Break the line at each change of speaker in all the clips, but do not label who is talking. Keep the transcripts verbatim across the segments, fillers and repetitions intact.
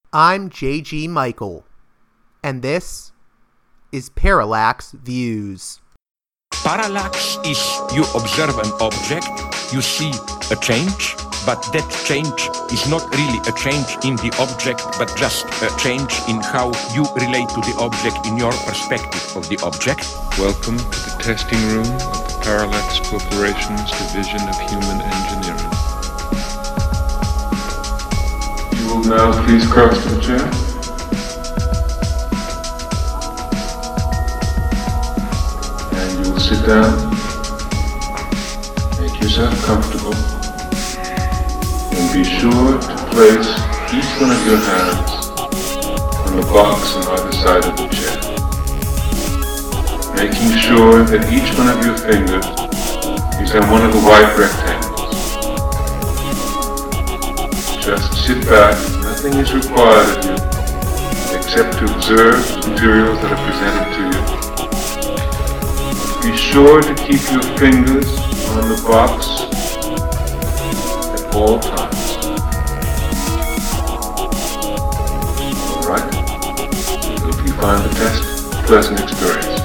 I'm J G Michael, and this is Parallax Views.
Parallax is you observe an object, you see a change, but that change is not really a change in the object, but just a change in how you relate to the object in your perspective of the object.
Welcome to the testing room of the Parallax Corporation's Division of Human Engineering. You will now please cross to the chair. And you will sit down. Make yourself comfortable. And be sure to place each one of your hands on the box on either side of the chair. Making sure that each one of your fingers is on one of the white rectangles. Just sit back, nothing is required of you except to observe the materials that are presented to you. Be sure to keep your fingers on the box at all times. Alright? If you find the test a pleasant experience.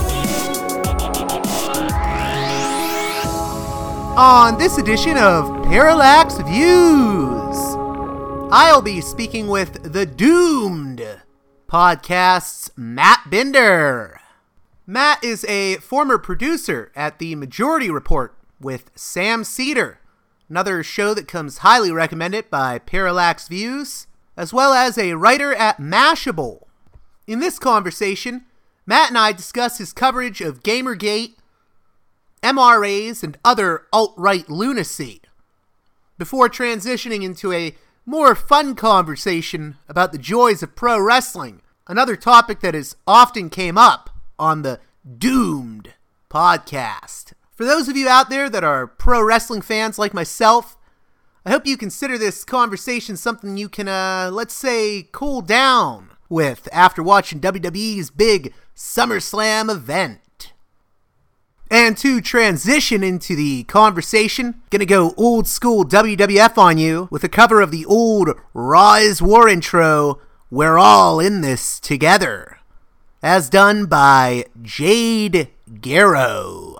On this edition of Parallax Views, I'll be speaking with the Doomed podcast's Matt Binder. Matt is a former producer at The Majority Report with Sam Seder, another show that comes highly recommended by Parallax Views, as well as a writer at Mashable. In this conversation, Matt and I discuss his coverage of Gamergate, M R As, and other alt-right lunacy, before transitioning into a more fun conversation about the joys of pro wrestling, another topic that has often came up on the Doomed podcast. For those of you out there that are pro wrestling fans like myself, I hope you consider this conversation something you can, uh, let's say, cool down with after watching W W E's big SummerSlam event. And to transition into the conversation, gonna go old school W W F on you with a cover of the old Raw is War intro, We're All in This Together, as done by Jade Garrow.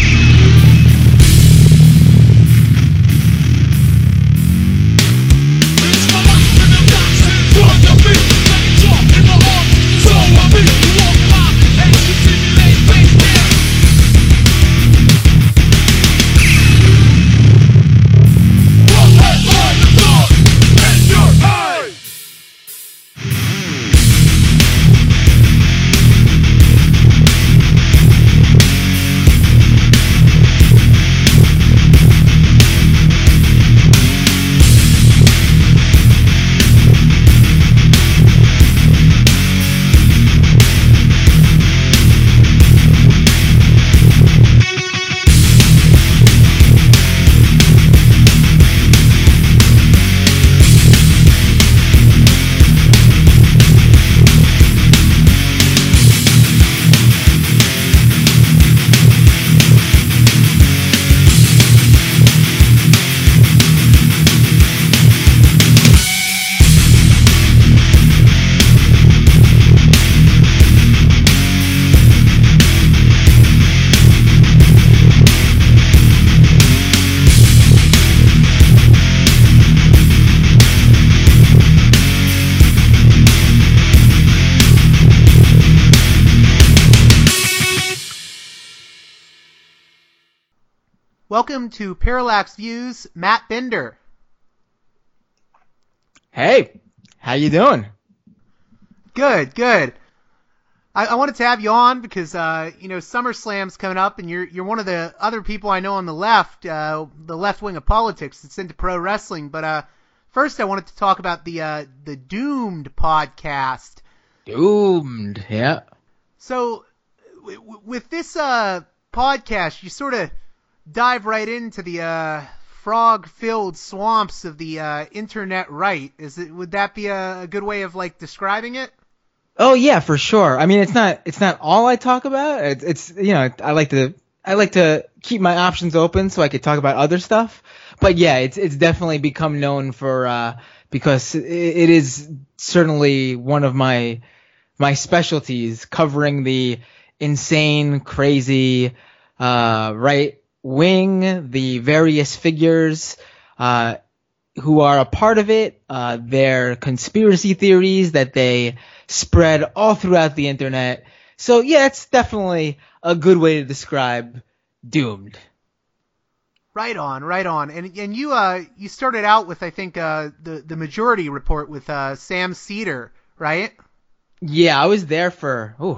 Welcome to Parallax Views, Matt Binder.
Hey, how you doing?
Good, good. I, I wanted to have you on because, uh, you know, SummerSlam's coming up, and you're you're one of the other people I know on the left, uh, the left wing of politics that's into pro wrestling. But uh, first, I wanted to talk about the uh, the Doomed podcast.
Doomed, yeah.
So, w- w- with this uh, podcast, you sort of dive right into the uh, frog-filled swamps of the uh, internet right. Is it? Would that be a, a good way of like describing it?
Oh yeah, for sure. I mean, it's not it's not all I talk about. It's, it's you know I like to I like to keep my options open so I could talk about other stuff. But yeah, it's it's definitely become known for uh, because it, it is certainly one of my my specialties, covering the insane, crazy uh, right wing, the various figures uh, who are a part of it, uh, their conspiracy theories that they spread all throughout the internet. So yeah, it's definitely a good way to describe Doomed.
Right on, right on. And and you uh you started out with, I think, uh the the Majority Report with uh Sam Seder, right?
Yeah, I was there for ooh,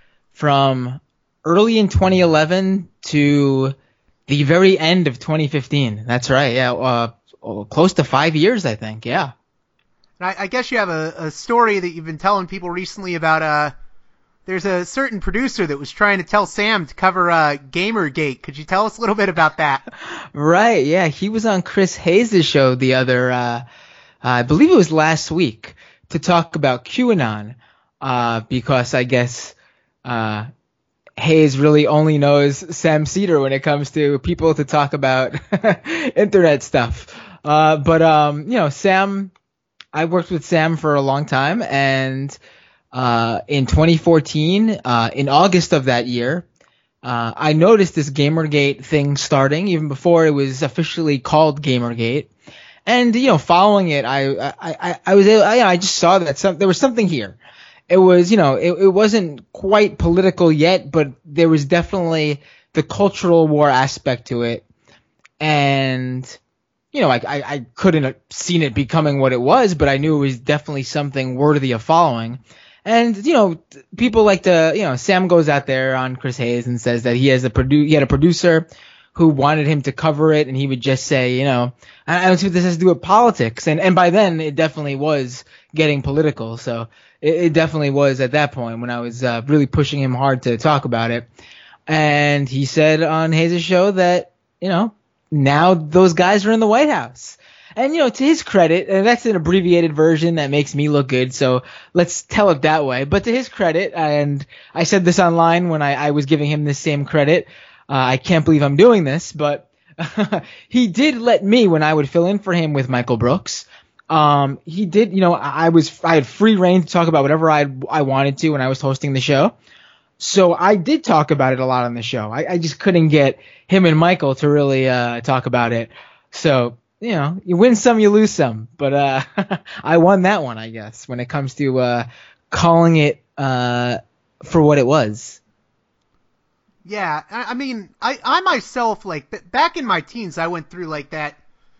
from early in twenty eleven to the very end of twenty fifteen. That's right. Yeah, uh, oh, close to five years, I think. Yeah.
And I, I guess you have a, a story that you've been telling people recently about. Uh, there's a certain producer that was trying to tell Sam to cover uh, Gamergate. Could you tell us a little bit about that?
Right. Yeah, he was on Chris Hayes' show the other, uh, I believe it was last week, to talk about QAnon. Uh, because I guess uh, Hayes really only knows Sam Seder when it comes to people to talk about internet stuff. Uh, but, um, you know, Sam, I worked with Sam for a long time, and uh, in twenty fourteen, uh, in August of that year, uh, I noticed this Gamergate thing starting, even before it was officially called Gamergate. And, you know, following it, I, I, I, I was, I, I just saw that some, there was something here. It was, you know, it, it wasn't quite political yet, but there was definitely the cultural war aspect to it. And, you know, I, I, I couldn't have seen it becoming what it was, but I knew it was definitely something worthy of following. And, you know, people like to, you know, Sam goes out there on Chris Hayes and says that he has a produ- he had a producer who wanted him to cover it, and he would just say, you know, I don't see what this has to do with politics. And, and by then, it definitely was getting political. So it, it definitely was at that point when I was uh, really pushing him hard to talk about it. And he said on Hayes' show that, you know, now those guys are in the White House. And, you know, to his credit, and that's an abbreviated version that makes me look good, so let's tell it that way. But to his credit, and I said this online when I, I was giving him this same credit, uh, I can't believe I'm doing this, but he did let me, when I would fill in for him with Michael Brooks, um, he did, you know, I was, I had free reign to talk about whatever I I wanted to when I was hosting the show. So I did talk about it a lot on the show. I, I just couldn't get him and Michael to really uh, talk about it. So, you know, you win some, you lose some. But uh, I won that one, I guess, when it comes to uh, calling it uh, for what it was.
Yeah, I, I mean, I, I myself, like, b- back in my teens, I went through, like, that,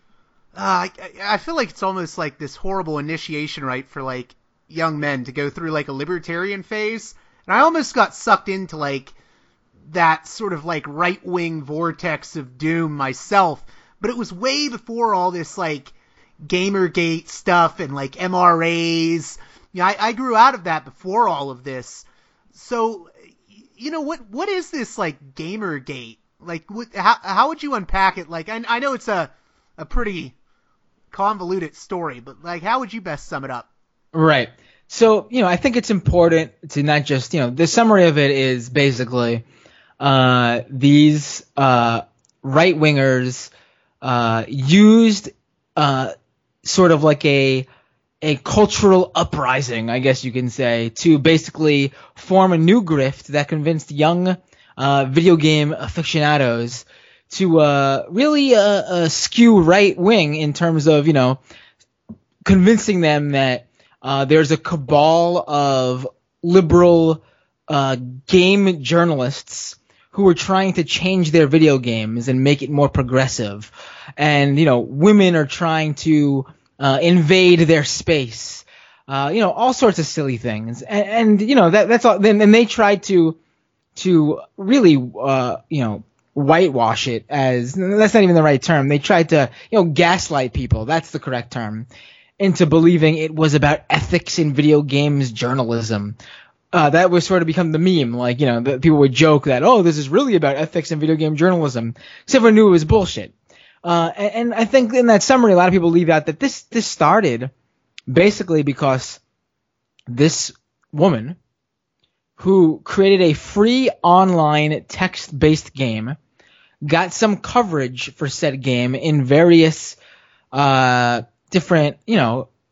uh, I, I feel like it's almost like this horrible initiation, right, for, like, young men to go through, like, a libertarian phase. And I almost got sucked into, like, that sort of, like, right-wing vortex of doom myself. But it was way before all this, like, Gamergate stuff and, like, M R As. You know, I, I grew out of that before all of this. So, you know, what what is this, like, Gamergate? Like, what, how how would you unpack it? Like, I, I know it's a, a pretty convoluted story, but, like, how would you best sum it up?
Right. So, you know, I think it's important to not just, you know, the summary of it is basically uh, these uh, right-wingers uh, used uh, sort of like a a cultural uprising, I guess you can say, to basically form a new grift that convinced young uh, video game aficionados to uh, really uh, uh, skew right-wing in terms of, you know, convincing them that Uh, there's a cabal of liberal uh, game journalists who are trying to change their video games and make it more progressive. And, you know, women are trying to uh, invade their space. Uh, you know, all sorts of silly things. And, and you know, that, that's all. Then and they tried to to really, uh, you know, whitewash it as – that's not even the right term. They tried to, you know, gaslight people. That's the correct term. Into believing it was about ethics in video games journalism. Uh, that was sort of become the meme. Like, you know, the, people would joke that, oh, this is really about ethics in video game journalism. Because everyone knew it was bullshit. Uh, and, and I think in that summary, a lot of people leave out that this, this started basically because this woman who created a free online text-based game got some coverage for said game in various, uh, different, you know,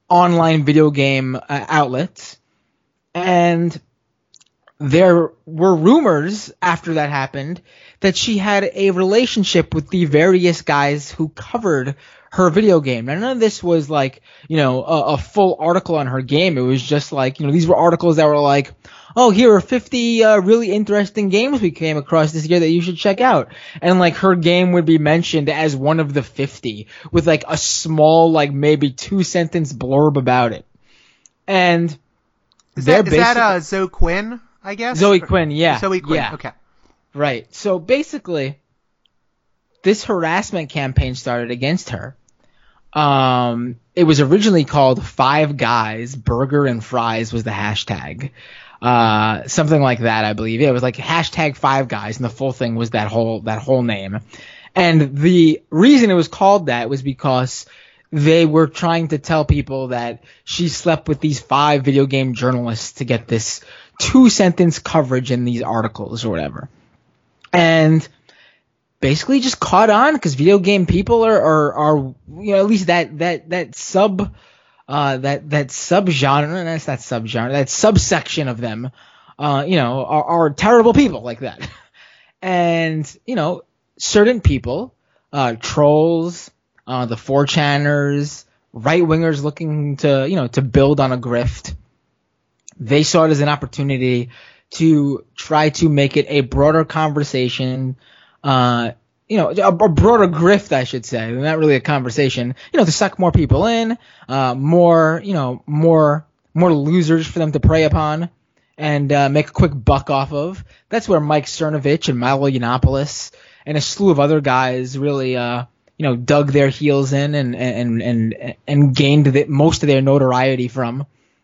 online video game uh, outlets. And there were rumors after that happened that she had a relationship with the various guys who covered her video game. Now, none of this was like, you know, a, a full article on her game. It was just like, you know, these were articles that were like, oh, here are fifty uh, really interesting games we came across this year that you should check out. And like her game would be mentioned as one of the fifty with like a small, like maybe two sentence blurb about it. And
is that, is that uh, Zoe Quinn, I guess?
Zoe Quinn, yeah.
Zoe Quinn,
yeah.
Okay.
Right. So basically, this harassment campaign started against her. Um, it was originally called Five Guys, Burger and Fries was the hashtag. Uh, something like that, I believe. Yeah, it was like hashtag Five Guys, and the full thing was that whole that whole name. And the reason it was called that was because they were trying to tell people that she slept with these five video game journalists to get this two-sentence coverage in these articles or whatever. And basically just caught on because video game people are, are, are, you know, at least that, that, that sub, uh, that, that subgenre, that's not subgenre, that subsection of them, uh, you know, are, are terrible people like that. And, you know, certain people, uh, trolls, uh, the four channers, right-wingers looking to, you know, to build on a grift, they saw it as an opportunity to try to make it a broader conversation, uh, you know, a, a broader grift, I should say, not really a conversation, you know, to suck more people in, uh, more, you know, more, more losers for them to prey upon and, uh, make a quick buck off of. That's where Mike Cernovich and Milo Yiannopoulos and a slew of other guys really, uh, you know, dug their heels in and, and, and, and gained the, most of their notoriety from.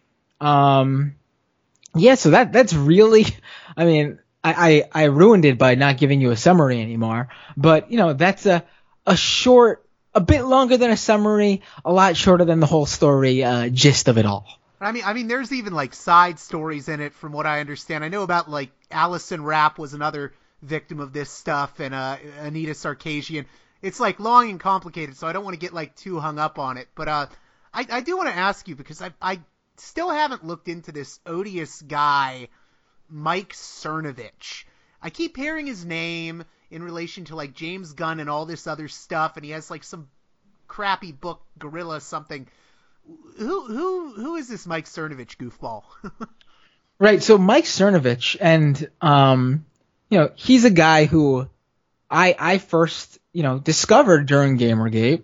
Um, Yeah, so that that's really, I mean, I, I, I ruined it by not giving you a summary anymore. But, you know, that's a a short, a bit longer than a summary, a lot shorter than the whole story uh, gist of it all.
I mean, I mean, there's even like side stories in it, from what I understand. I know about like Allison Rapp was another victim of this stuff, and uh, Anita Sarkeesian. It's like long and complicated, so I don't want to get like too hung up on it. But uh, I, I do want to ask you, because I I. still haven't looked into this odious guy, Mike Cernovich. I keep hearing his name in relation to like James Gunn and all this other stuff, and he has like some crappy book, Gorilla something. Who who who is this Mike Cernovich goofball?
Right. So Mike Cernovich, and um, you know, he's a guy who I I first you know discovered during Gamergate.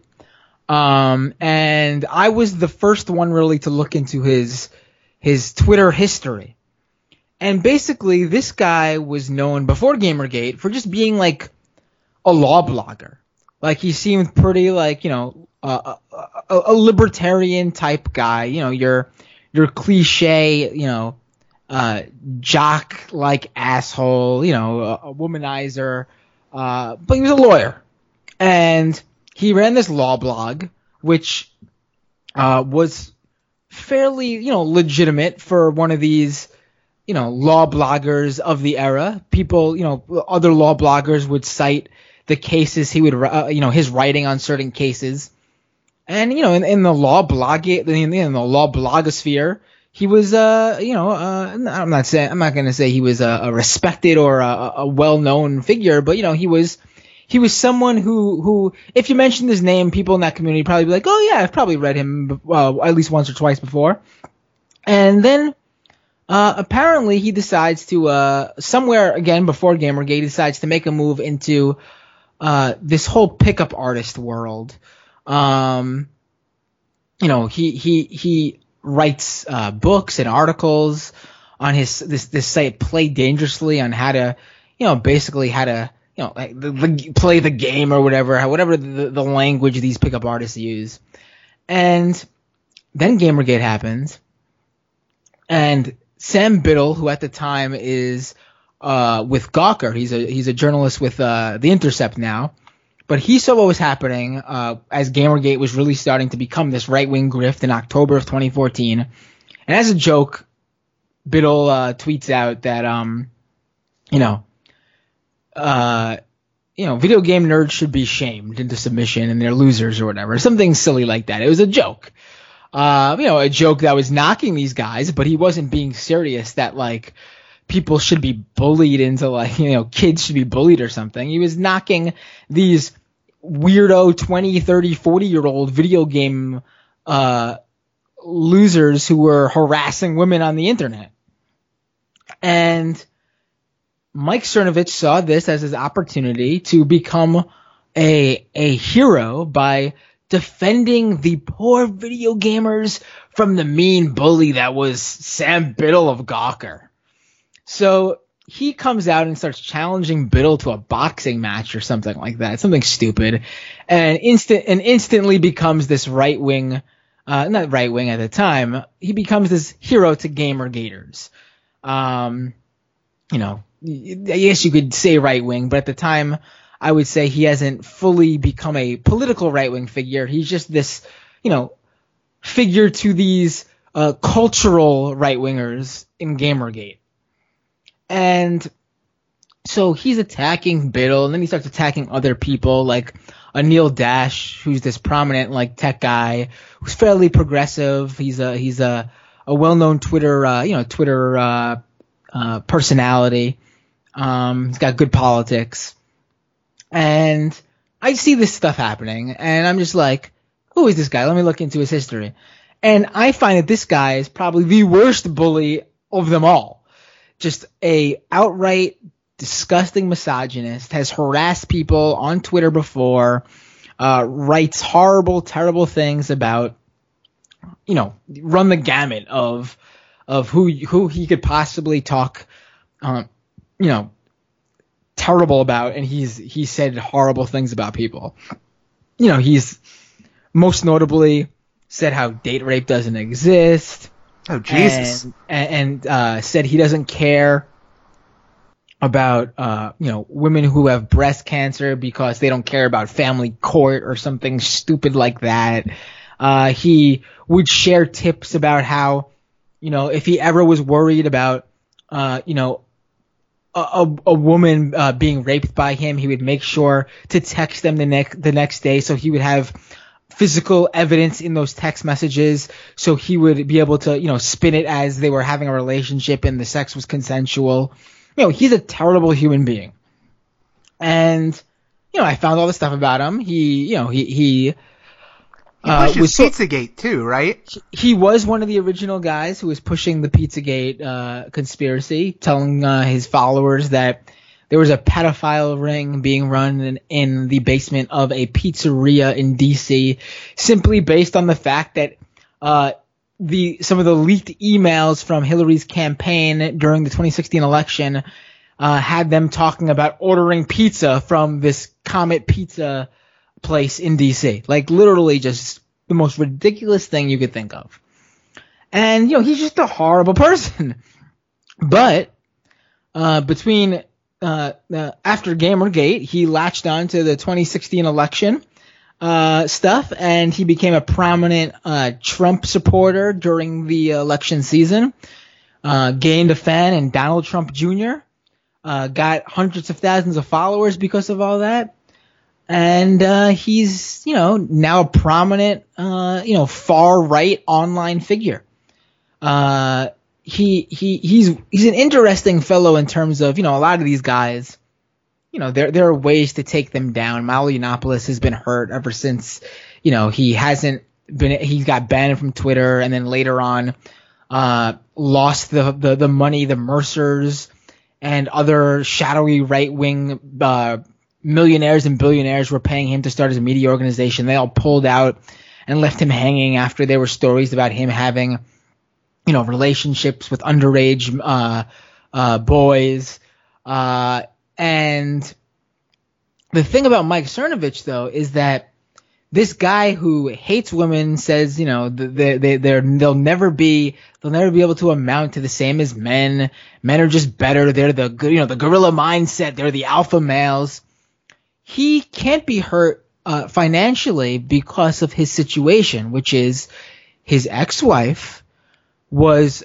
Um, and I was the first one really to look into his, his Twitter history. And basically this guy was known before Gamergate for just being like a law blogger. Like he seemed pretty like, you know, uh, a, a, a libertarian type guy, you know, your, your cliche, you know, uh, jock like asshole, you know, a, a womanizer, uh, but he was a lawyer. And he ran this law blog, which uh, was fairly, you know, legitimate for one of these, you know, law bloggers of the era. People, you know, other law bloggers would cite the cases he would, uh, you know, his writing on certain cases. And, you know, in, in the law blog, in, in the law blogosphere, he was, uh, you know, uh, I'm not saying, I'm not going to say he was a, a respected or a, a well-known figure, but, you know, he was, He was someone who, who, if you mentioned his name, people in that community probably be like, oh yeah, I've probably read him uh, at least once or twice before. And then, uh, apparently he decides to, uh, somewhere again before Gamergate, he decides to make a move into, uh, this whole pickup artist world. Um, you know, he, he, he writes, uh, books and articles on his, this, this site Play Dangerously on how to, you know, basically how to, you know, like the, the play the game or whatever, whatever the, the language these pickup artists use. And then Gamergate happens, and Sam Biddle, who at the time is uh, with Gawker, he's a he's a journalist with uh, The Intercept now, but he saw what was happening uh, as Gamergate was really starting to become this right-wing grift in October of twenty fourteen. And as a joke, Biddle uh, tweets out that, um, you know, Uh, you know, video game nerds should be shamed into submission and they're losers or whatever. Something silly like that. It was a joke. uh, you know, a joke that was knocking these guys, but he wasn't being serious that like people should be bullied into like, you know, kids should be bullied or something. He was knocking these weirdo twenty, thirty, forty year old video game uh, losers who were harassing women on the internet. And Mike Cernovich saw this as his opportunity to become a a hero by defending the poor video gamers from the mean bully that was Sam Biddle of Gawker. So he comes out and starts challenging Biddle to a boxing match or something like that, something stupid, and instant and instantly becomes this right wing, uh, not right wing at the time. He becomes this hero to gamer gators. Um, you know, I guess you could say right wing, but at the time, I would say he hasn't fully become a political right wing figure. He's just this, you know, figure to these uh, cultural right wingers in Gamergate. And so he's attacking Biddle, and then he starts attacking other people like Anil Dash, who's this prominent like tech guy who's fairly progressive. He's a he's a, a well-known Twitter uh, you know Twitter uh, uh, personality. Um, he's got good politics, and I see this stuff happening, and I'm just like, who is this guy? Let me look into his history, and I find that this guy is probably the worst bully of them all. Just a outright disgusting misogynist, has harassed people on Twitter before, uh, writes horrible, terrible things about, you know, run the gamut of of who who he could possibly talk, um, you know, terrible about, and he's he said horrible things about people. You know, he's most notably said how date rape doesn't exist.
Oh, Jesus.
And, and uh, said he doesn't care about, uh, you know, women who have breast cancer because they don't care about family court or something stupid like that. Uh, he would share tips about how, you know, if he ever was worried about, uh, you know, a, a, a woman uh, being raped by him, he would make sure to text them the next the next day, so he would have physical evidence in those text messages, so he would be able to, you know, spin it as they were having a relationship and the sex was consensual. You know, he's a terrible human being. And, you know, I found all this stuff about him. He, you know, he, he,
He
uh,
pushes
was so,
Pizzagate too, right?
he was one of the original guys who was pushing the Pizzagate, uh, conspiracy, telling, uh, his followers that there was a pedophile ring being run in, in the basement of a pizzeria in D C, simply based on the fact that uh, the some of the leaked emails from Hillary's campaign during the twenty sixteen election uh, had them talking about ordering pizza from this Comet Pizza place in D C. Like literally just the most ridiculous thing you could think of. And, you know, he's just a horrible person. But uh, between... Uh, uh, after Gamergate, he latched on to the twenty sixteen election uh, stuff, and he became a prominent uh, Trump supporter during the election season. Uh, gained a fan in Donald Trump Junior Uh, got hundreds of thousands of followers because of all that, and uh, he's, you know, now a prominent, uh, you know, far right online figure. Uh, He he he's he's an interesting fellow in terms of, you know, a lot of these guys, you know, there there are ways to take them down. Milo Yiannopoulos has been hurt ever since, you know, he hasn't been he got banned from Twitter, and then later on uh, lost the, the the money the Mercers and other shadowy right wing uh, millionaires and billionaires were paying him to start his media organization. They all pulled out and left him hanging after there were stories about him having, you know, relationships with underage uh, uh, boys. Uh, and the thing about Mike Cernovich, though, is that this guy who hates women says, you know, they they they're, they'll never be they'll never be able to amount to the same as men. Men are just better. They're the good, you know, the gorilla mindset. They're the alpha males. He can't be hurt uh, financially because of his situation, which is his ex-wife was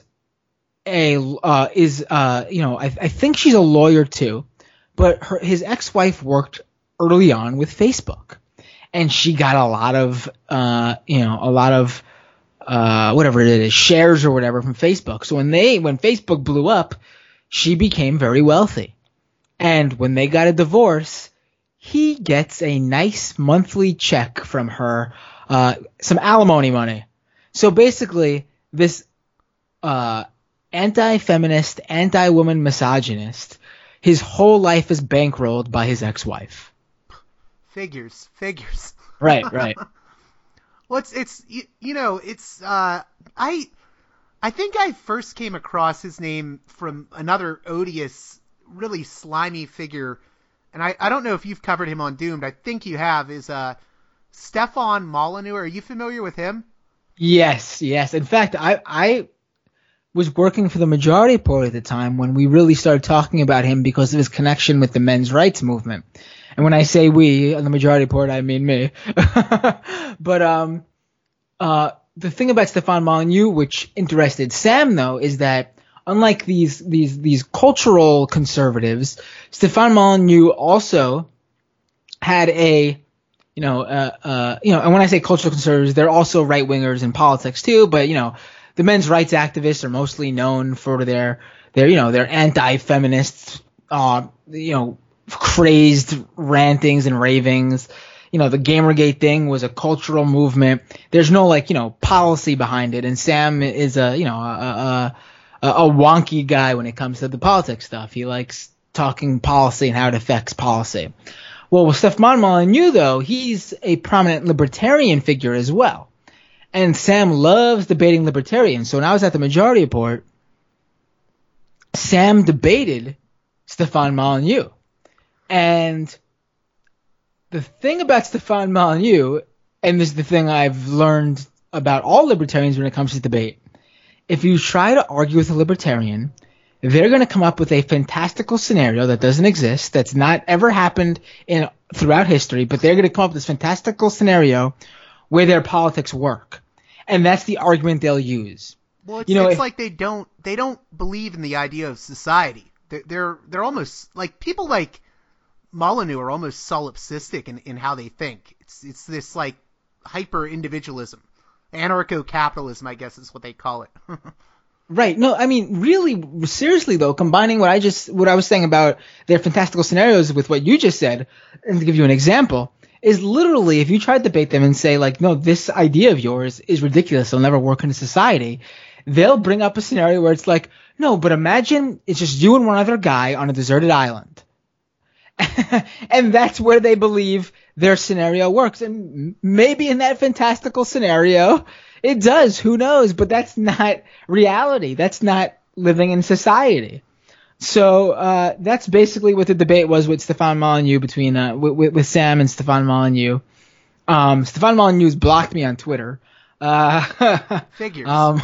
a uh, is uh you know I, I think she's a lawyer too, but her his ex-wife worked early on with Facebook, and she got a lot of uh you know a lot of uh, whatever it is, shares or whatever from Facebook. So when they, when Facebook blew up, she became very wealthy. And when they got a divorce, he gets a nice monthly check from her, uh, some alimony money. So basically, this uh, anti-feminist, anti-woman misogynist, his whole life is bankrolled by his ex-wife.
Figures, figures.
Right, right.
Well, it's, it's you, you know, it's, uh, I, I think I first came across his name from another odious, really slimy figure, and I, I don't know if you've covered him on Doomed. I think you have, is, uh, Stefan Molyneux. Are you familiar with him?
Yes, yes. In fact, I, I was working for the Majority Report at the time when we really started talking about him because of his connection with the men's rights movement. And when I say we on the Majority Report, I mean me. But um, uh, the thing about Stefan Molyneux, which interested Sam, though, is that unlike these these these cultural conservatives, Stefan Molyneux also had a you know uh, uh, you know, and when I say cultural conservatives, they're also right wingers in politics too. But you know, the men's rights activists are mostly known for their their you know their anti-feminist uh, you know. crazed rantings and ravings. You know, the Gamergate thing was a cultural movement. There's no like, you know, policy behind it. And Sam is a, you know, a, a, a wonky guy when it comes to the politics stuff. He likes talking policy and how it affects policy. Well, with Stefan Molyneux, though, he's a prominent libertarian figure as well. And Sam loves debating libertarians. So when I was at the Majority Report, Sam debated Stefan Molyneux. And the thing about Stefan Molyneux, and this is the thing I've learned about all libertarians when it comes to debate, if you try to argue with a libertarian, they're going to come up with a fantastical scenario that doesn't exist, that's not ever happened in throughout history, but they're going to come up with this fantastical scenario where their politics work. And that's the argument they'll use.
Well, it's,
you know,
it's
if,
like they don't they don't believe in the idea of society. They're they're, they're almost like people like Molyneux are almost solipsistic in, in how they think. It's it's this like hyper individualism, anarcho-capitalism, I guess is what they call it.
Right. No, I mean, really, seriously though, combining what I just what I was saying about their fantastical scenarios with what you just said, and to give you an example, is literally if you try to debate them and say like, no, this idea of yours is ridiculous, it'll never work in society, they'll bring up a scenario where it's like, no, but imagine it's just you and one other guy on a deserted island. And that's where they believe their scenario works. And maybe in that fantastical scenario, it does. Who knows? But that's not reality. That's not living in society. So uh, that's basically what the debate was with Stefan Molyneux between uh, with, with Sam and Stefan Molyneux. Um, Stefan Molyneux's blocked me on Twitter. Uh,
Figures.
Um,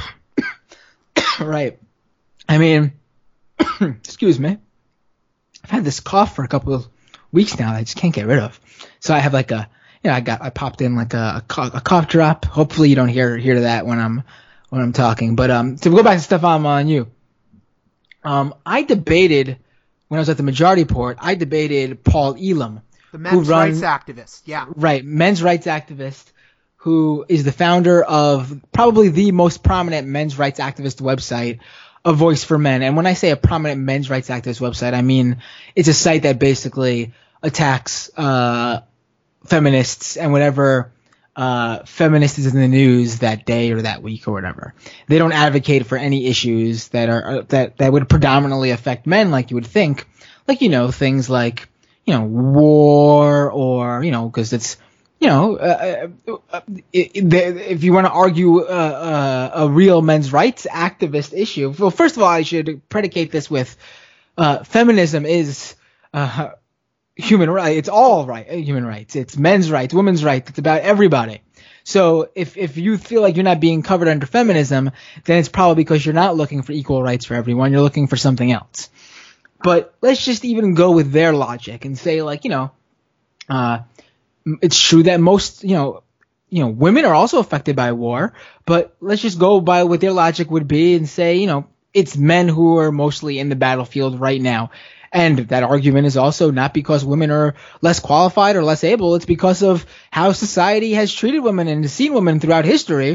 right. I mean, excuse me. I've had this cough for a couple of weeks now that I just can't get rid of. So I have like a, you know, I got, I popped in like a, a, cough, a cough drop. Hopefully you don't hear, hear that when I'm, when I'm talking. But, um, to go back to Stefan Molyneux, um, I debated, when I was at the Majority Report, I debated Paul Elam.
The men's rights activist. Yeah.
Right. Men's rights activist who is the founder of probably the most prominent men's rights activist website, A Voice for Men. And when I say a prominent men's rights activist website, I mean it's a site that basically attacks uh, feminists and whatever uh, feminist is in the news that day or that week or whatever. They don't advocate for any issues that are uh, that that would predominantly affect men, like you would think, like you know things like you know war or you know because it's. You know, uh, uh, it, it, if you want to argue uh, uh, a real men's rights activist issue, well, first of all, I should predicate this with uh, feminism is uh, human rights. It's all right, human rights. It's men's rights, women's rights. It's about everybody. So if if you feel like you're not being covered under feminism, then it's probably because you're not looking for equal rights for everyone. You're looking for something else. But let's just even go with their logic and say, like, you know, uh, it's true that most, you know, you know, women are also affected by war, but let's just go by what their logic would be and say, you know, it's men who are mostly in the battlefield right now. And that argument is also not because women are less qualified or less able. It's because of how society has treated women and seen women throughout history.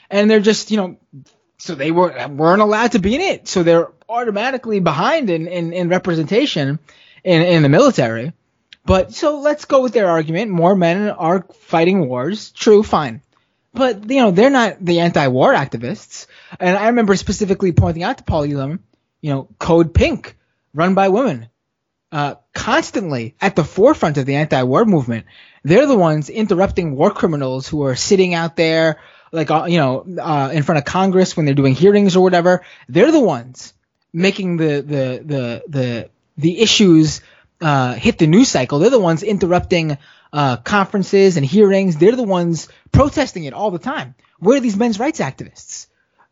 and they're just, you know, so they weren't weren't allowed to be in it, so they're automatically behind in in, in representation in in the military. But so let's go with their argument. More men are fighting wars. True, fine. But, you know, they're not the anti-war activists. And I remember specifically pointing out to Paul Elam, you know, Code Pink, run by women, uh, constantly at the forefront of the anti-war movement. They're the ones interrupting war criminals who are sitting out there, like, uh, you know, uh, in front of Congress when they're doing hearings or whatever. They're the ones making the, the, the, the, the issues Uh, hit the news cycle. They're the ones interrupting uh, conferences and hearings. They're the ones protesting it all the time. Where are these men's rights activists?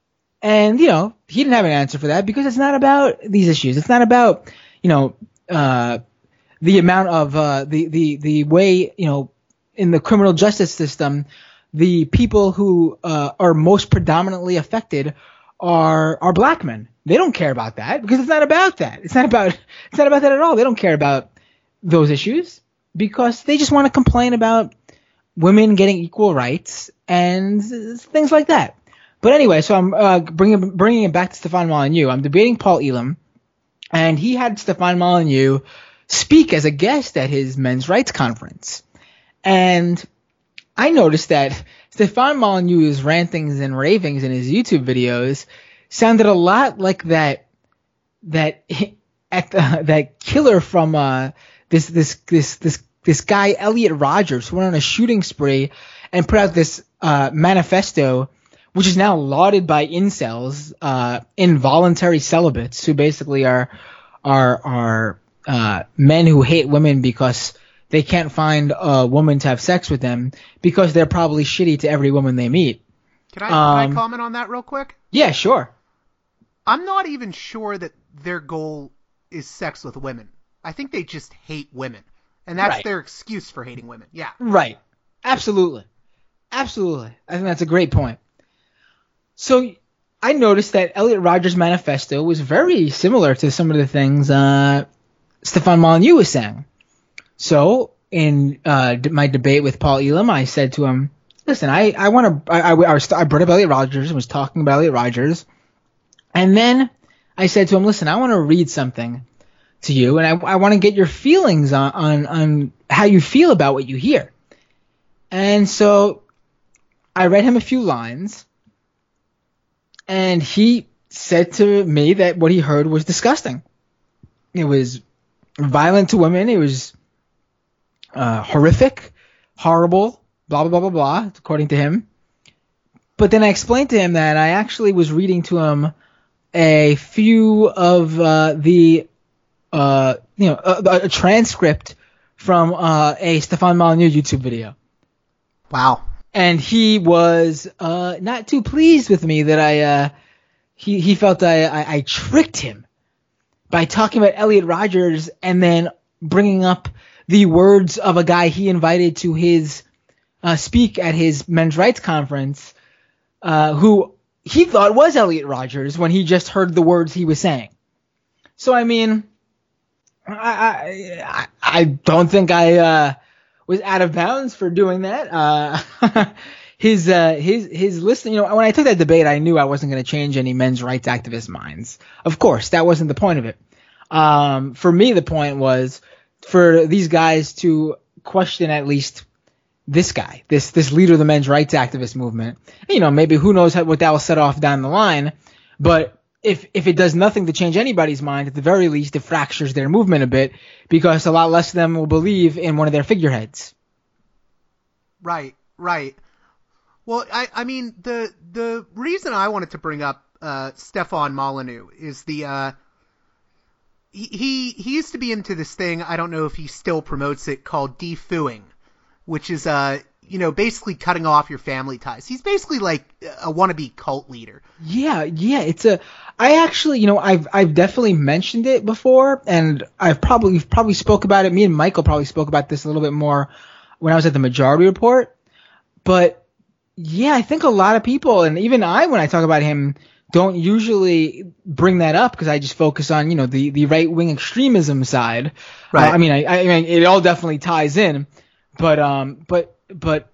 And, you know, he didn't have an answer for that because it's not about these issues. It's not about, you know, uh, the amount of uh, the, the, the way, you know, in the criminal justice system, the people who uh, are most predominantly affected are are black men. They don't care about that because it's not about that. It's not about it's not about that at all. They don't care about those issues because they just want to complain about women getting equal rights and things like that. But anyway, so I'm uh, bringing bringing it back to Stefan Molyneux. I'm debating Paul Elam, and he had Stefan Molyneux speak as a guest at his men's rights conference. And I noticed that Stefan Molyneux's rantings and ravings in his YouTube videos sounded a lot like that that at the, that killer from uh, this this this this this guy Elliot Rogers, who went on a shooting spree and put out this uh, manifesto, which is now lauded by incels, uh, involuntary celibates, who basically are are are uh, men who hate women because they can't find a woman to have sex with them because they're probably shitty to every woman they meet.
Can I,
um,
can I comment on that real quick?
Yeah, sure.
I'm not even sure that their goal is sex with women. I think they just hate women. And that's
right.
their excuse for hating women. Yeah.
Right. Absolutely. Absolutely. I think that's a great point. So I noticed that Elliot Rogers' manifesto was very similar to some of the things uh, Stefan Molyneux was saying. So in uh, my debate with Paul Elam, I said to him, listen, I, I want to, I, I, I brought up Elliot Rogers and was talking about Elliot Rogers. And then I said to him, listen, I want to read something to you, and I, I want to get your feelings on, on, on how you feel about what you hear. And so I read him a few lines, and he said to me that what he heard was disgusting. It was violent to women. It was uh, horrific, horrible, blah, blah, blah, blah, blah, according to him. But then I explained to him that I actually was reading to him a few of uh, the, uh, you know, a, a transcript from uh, a Stefan Molyneux YouTube video.
Wow.
And he was uh, not too pleased with me that I, uh, he, he felt I, I, I tricked him by talking about Elliot Rogers and then bringing up the words of a guy he invited to his uh, speak at his men's rights conference, uh, who he thought was Elliot Rogers when he just heard the words he was saying. So, I mean, I I, I don't think I uh, was out of bounds for doing that. Uh, his uh, his his listening, you know, when I took that debate, I knew I wasn't going to change any men's rights activist minds. Of course, that wasn't the point of it. Um, for me, the point was for these guys to question at least this guy, this this leader of the men's rights activist movement. You know, maybe who knows how, what that will set off down the line. But if if it does nothing to change anybody's mind, at the very least, it fractures their movement a bit because a lot less of them will believe in one of their figureheads.
Right, right. Well, I, I mean, the the reason I wanted to bring up uh, Stefan Molyneux is the uh, he, he he used to be into this thing. I don't know if he still promotes it, called defooing, which is uh you know basically cutting off your family ties. He's basically like a wannabe cult leader.
Yeah, yeah. It's a. I actually, you know, I've I've definitely mentioned it before, and I've probably we've probably spoke about it. Me and Michael probably spoke about this a little bit more when I was at the Majority Report. But yeah, I think a lot of people, and even I, when I talk about him, don't usually bring that up because I just focus on, you know, the, the right wing extremism side.
Right.
Uh, I mean, I, I mean, it all definitely ties in, but um, but but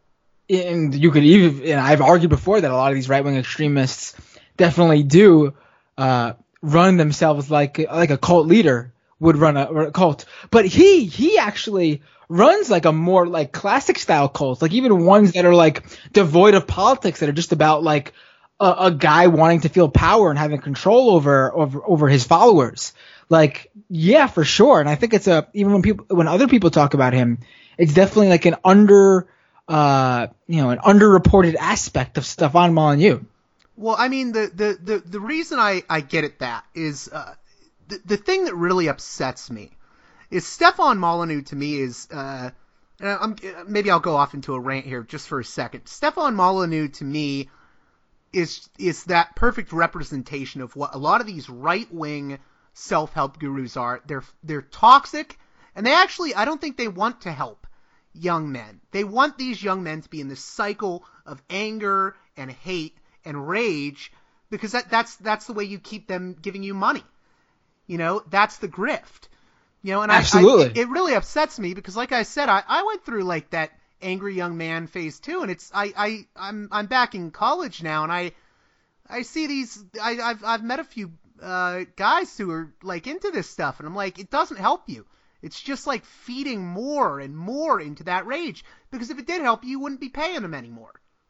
and you could even, and I've argued before that a lot of these right-wing extremists definitely do uh, run themselves like like a cult leader would run a, a cult. But he he actually runs like a more like classic style cult, like even ones that are like devoid of politics, that are just about like a, a guy wanting to feel power and having control over over over his followers. Like, yeah, for sure. And I think it's a, even when people, when other people talk about him, it's definitely like an under, uh, you know, an underreported aspect of Stefan Molyneux.
Well, I mean, the, the, the, the reason I, I get at that is, uh, the, the thing that really upsets me is Stefan Molyneux to me is, uh, I'm, maybe I'll go off into a rant here just for a second. Stefan Molyneux to me is, is that perfect representation of what a lot of these right-wing self-help gurus are. They're they're toxic, and they actually, I don't think they want to help young men. They want these young men to be in this cycle of anger and hate and rage, because that that's that's the way you keep them giving you money. You know, that's the grift. You know, and
Absolutely.
I, I it really upsets me because, like I said, I, I went through like that angry young man phase too, and it's I I I'm I'm back in college now, and I I see these I I've I've met a few Uh, guys who are like into this stuff, and I'm like, it doesn't help you. It's just like feeding more and more into that rage, because if it did help you, you wouldn't be paying them anymore.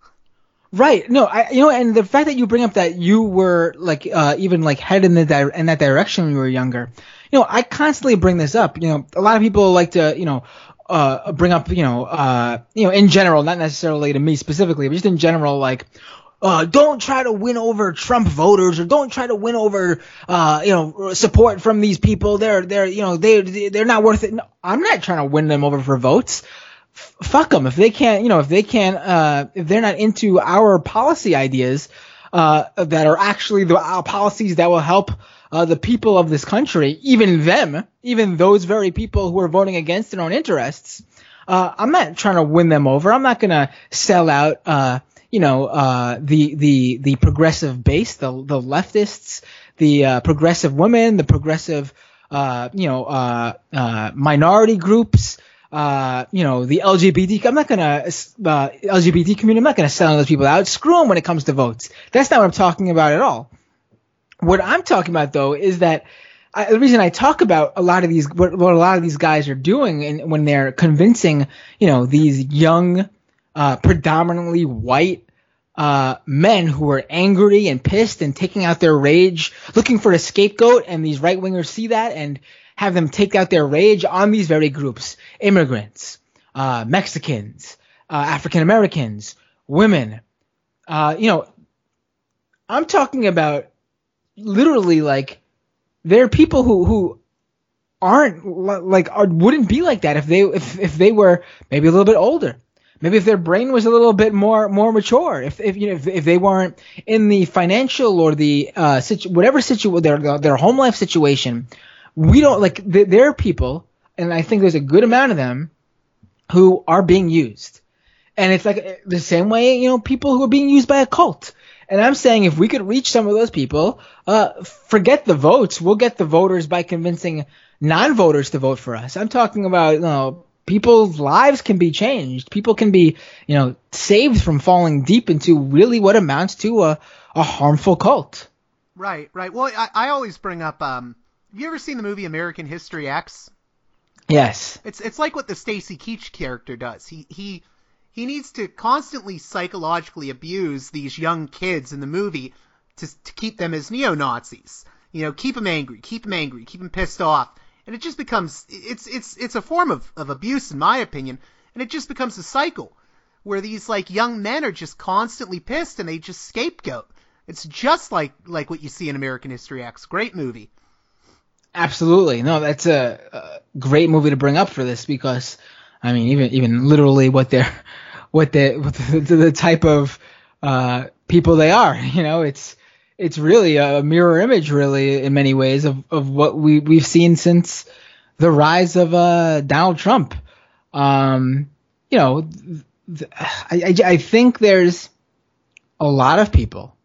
Right. No, I, you know, and the fact that you bring up that you were like, uh, even like head in the di- in that direction when you were younger, you know, I constantly bring this up. You know, a lot of people like to, you know, uh, bring up, you know, uh, you know, in general, not necessarily to me specifically, but just in general, like, Uh, don't try to win over Trump voters, or don't try to win over, uh, you know, support from these people. They're, they're, you know, they, they're not worth it. No, I'm not trying to win them over for votes. F- fuck them. If they can't, you know, if they can't, uh, if they're not into our policy ideas, uh, that are actually the uh, policies that will help, uh, the people of this country, even them, even those very people who are voting against their own interests, uh, I'm not trying to win them over. I'm not going to sell out, uh, you know, uh, the, the, the progressive base, the, the leftists, the, uh, progressive women, the progressive, uh, you know, uh, uh, minority groups, uh, you know, the L G B T. I'm not going to, uh, L G B T community, I'm not going to sell those people out. Screw them when it comes to votes. That's not what I'm talking about at all. What I'm talking about, though, is that I, the reason I talk about a lot of these, what, what a lot of these guys are doing, and when they're convincing, you know, these young, uh, predominantly white, uh, men who are angry and pissed and taking out their rage, looking for a scapegoat, and these right wingers see that and have them take out their rage on these very groups: immigrants, uh, Mexicans, uh, African Americans, women. Uh, you know, I'm talking about literally like there are people who who aren't like are, wouldn't be like that if they if if they were maybe a little bit older. Maybe if their brain was a little bit more more mature, if if you know if, if they weren't in the financial or the uh situ- whatever situ their their home life situation, we don't like th- there are people, and I think there's a good amount of them who are being used, and it's like the same way, you know, people who are being used by a cult. And I'm saying if we could reach some of those people, uh, forget the votes, we'll get the voters by convincing non-voters to vote for us. I'm talking about, you know, people's lives can be changed. People can be, you know, saved from falling deep into really what amounts to a, a harmful cult.
Right, right. Well, I, I always bring up, um, have you ever seen the movie American History X?
Yes.
It's it's like what the Stacy Keach character does. He he he needs to constantly psychologically abuse these young kids in the movie to to keep them as neo-Nazis. You know, keep them angry, keep them angry, keep them pissed off. And it just becomes, it's it's it's a form of, of abuse, in my opinion, and it just becomes a cycle where these like young men are just constantly pissed and they just scapegoat. It's just like like what you see in American History X. Great movie.
Absolutely. No, that's a, a great movie to bring up for this, because I mean, even even literally what they're what they what the, the type of uh, people they are. You know, it's it's really a mirror image, really, in many ways, of, of what we we've seen since the rise of uh, Donald Trump. Um, you know, th- I, I I think there's a lot of people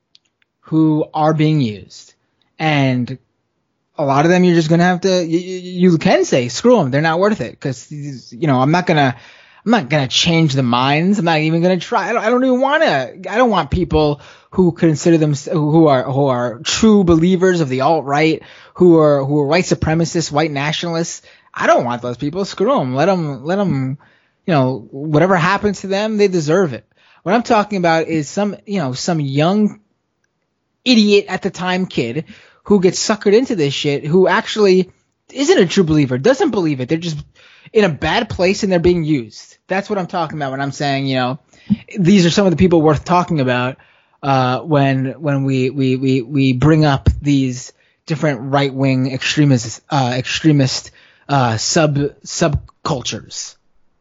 who are being used, and a lot of them you're just gonna have to you, you can say screw them, they're not worth it, because you know I'm not gonna I'm not gonna change the minds. I'm not even gonna try. I don't, I don't even want to. I don't want people who consider them who are who are true believers of the alt-right, who are who are white supremacists, white nationalists. I don't want those people. Screw them. Let them. Let them. You know, whatever happens to them, they deserve it. What I'm talking about is some, you know, some young idiot at the time kid who gets suckered into this shit, who actually isn't a true believer, doesn't believe it. They're just in a bad place and they're being used. That's what I'm talking about when I'm saying, you know, these are some of the people worth talking about uh, when when we, we, we, we bring up these different right-wing extremist uh, extremist uh, sub subcultures.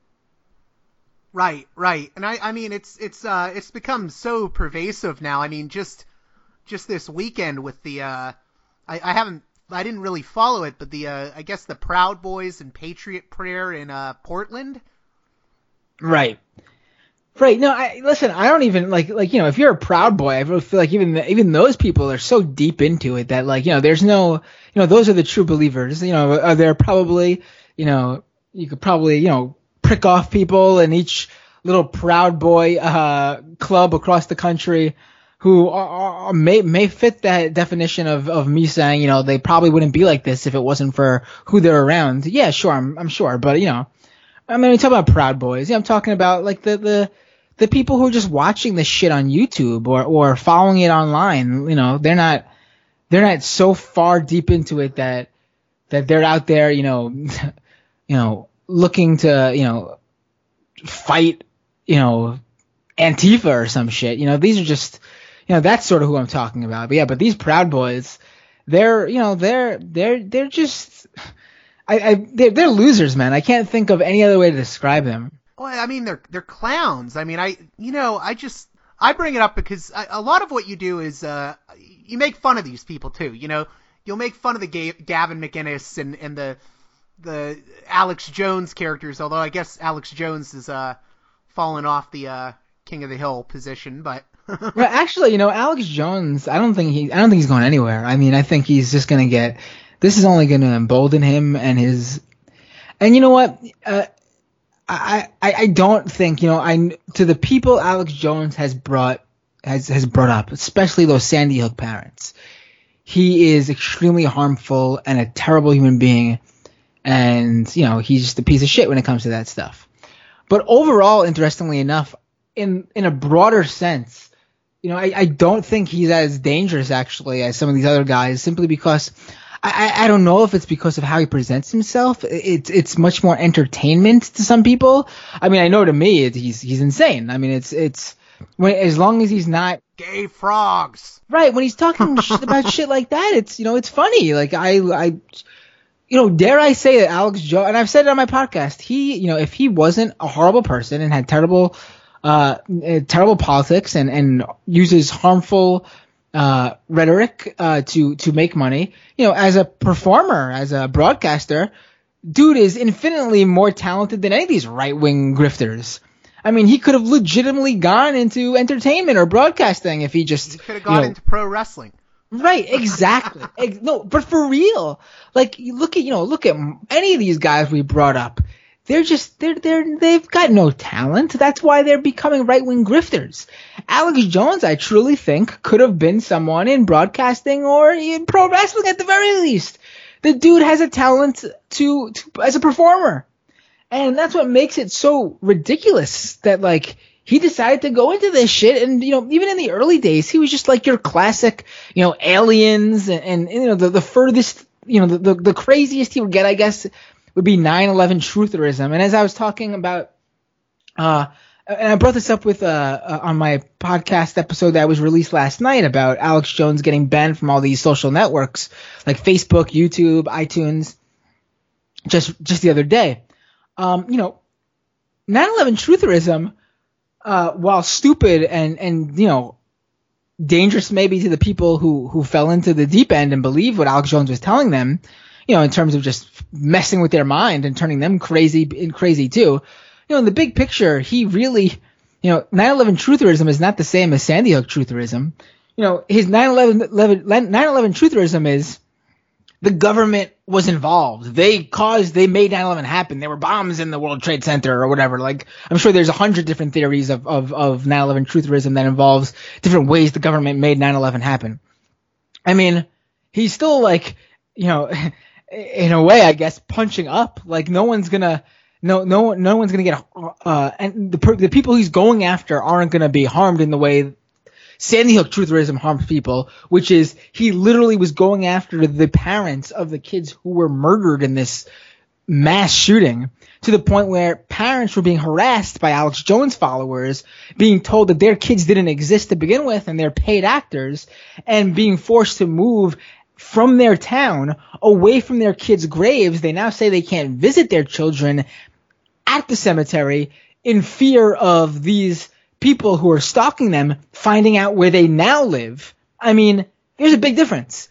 Right, right. And I, I mean, it's, it's, uh, it's become so pervasive now. I mean, just, just this weekend with the, uh, I, I haven't, I didn't really follow it, but the, uh, I guess the Proud Boys and Patriot Prayer in, uh, Portland.
Right. Right. No, I, listen, I don't even like, like, you know, if you're a Proud Boy, I really feel like even, even those people are so deep into it that, like, you know, there's no, you know, those are the true believers, you know, are there probably, you know, you could probably, you know, prick off people in each little Proud Boy uh, club across the country who are, are, may may fit that definition of, of me saying, you know, they probably wouldn't be like this if it wasn't for who they're around. Yeah, sure, I'm I'm sure, but you know, I mean, we talk about Proud Boys. Yeah, I'm talking about like the the the people who are just watching this shit on YouTube or or following it online. You know, they're not they're not so far deep into it that that they're out there, you know, you know. looking to, you know, fight, you know, Antifa or some shit. You know, these are just, you know, that's sort of who I'm talking about. But yeah, but these Proud Boys, they're, you know, they're, they're, they're just, I, I, they're, they're losers, man. I can't think of any other way to describe them.
Well, I mean, they're, they're clowns. I mean, I, you know, I just, I bring it up because I, a lot of what you do is, uh, you make fun of these people too. You know, you'll make fun of the Ga- Gavin McInnes and, and the, the Alex Jones characters, although I guess Alex Jones is uh fallen off the uh King of the Hill position, but
well, actually, you know, Alex Jones, I don't think he I don't think he's going anywhere. I mean, I think he's just going to get this is only going to embolden him and his and you know what? Uh I I I don't think, you know, I to the people Alex Jones has brought has has brought up, especially those Sandy Hook parents. He is extremely harmful and a terrible human being. And, you know, he's just a piece of shit when it comes to that stuff. But overall, interestingly enough, in in a broader sense, you know, I, I don't think he's as dangerous, actually, as some of these other guys, simply because I, I don't know if it's because of how he presents himself. It's it's much more entertainment to some people. I mean, I know to me, it, he's he's insane. I mean, it's it's when, as long as he's not
gay frogs.
Right. When he's talking sh- about shit like that, it's, you know, it's funny. Like, I, I, you know, dare I say that Alex Jones, and I've said it on my podcast, he, you know, if he wasn't a horrible person and had terrible, uh, terrible politics and, and uses harmful, uh, rhetoric, uh, to, to make money, you know, as a performer, as a broadcaster, dude is infinitely more talented than any of these right-wing grifters. I mean, he could have legitimately gone into entertainment or broadcasting if he just,
he could have gone
you know,
into pro wrestling.
Right, exactly. No, but for real, like, you look at, you know, look at any of these guys we brought up. They're just, they're, they're, they've got no talent. That's why they're becoming right-wing grifters. Alex Jones, I truly think, could have been someone in broadcasting or in pro wrestling at the very least. The dude has a talent to, to as a performer. And that's what makes it so ridiculous that, like, he decided to go into this shit. And, you know, even in the early days, he was just like your classic, you know, aliens and, and you know, the, the furthest, you know, the, the, the craziest he would get, I guess, would be nine eleven trutherism. And as I was talking about, uh, and I brought this up with, uh, uh, on my podcast episode that was released last night about Alex Jones getting banned from all these social networks like Facebook, YouTube, iTunes, just, just the other day. Um, you know, nine eleven trutherism, uh, while stupid and, and, you know, dangerous maybe to the people who, who fell into the deep end and believed what Alex Jones was telling them, you know, in terms of just messing with their mind and turning them crazy and crazy too. You know, in the big picture, he really, you know, nine eleven trutherism is not the same as Sandy Hook trutherism. You know, his nine eleven trutherism is the government was involved. They caused, they made nine eleven happen. There were bombs in the World Trade Center or whatever. Like, I'm sure there's a hundred different theories of, of, of nine eleven trutherism that involves different ways the government made nine eleven happen. I mean, he's still like, you know, in a way, I guess, punching up. Like, no one's gonna, no, no, no one's gonna get, uh, and the the people he's going after aren't gonna be harmed in the way Sandy Hook trutherism harmed people, which is he literally was going after the parents of the kids who were murdered in this mass shooting, to the point where parents were being harassed by Alex Jones followers, being told that their kids didn't exist to begin with and they're paid actors, and being forced to move from their town away from their kids' graves. They now say they can't visit their children at the cemetery in fear of these people who are stalking them finding out where they now live. I mean, there's a big difference.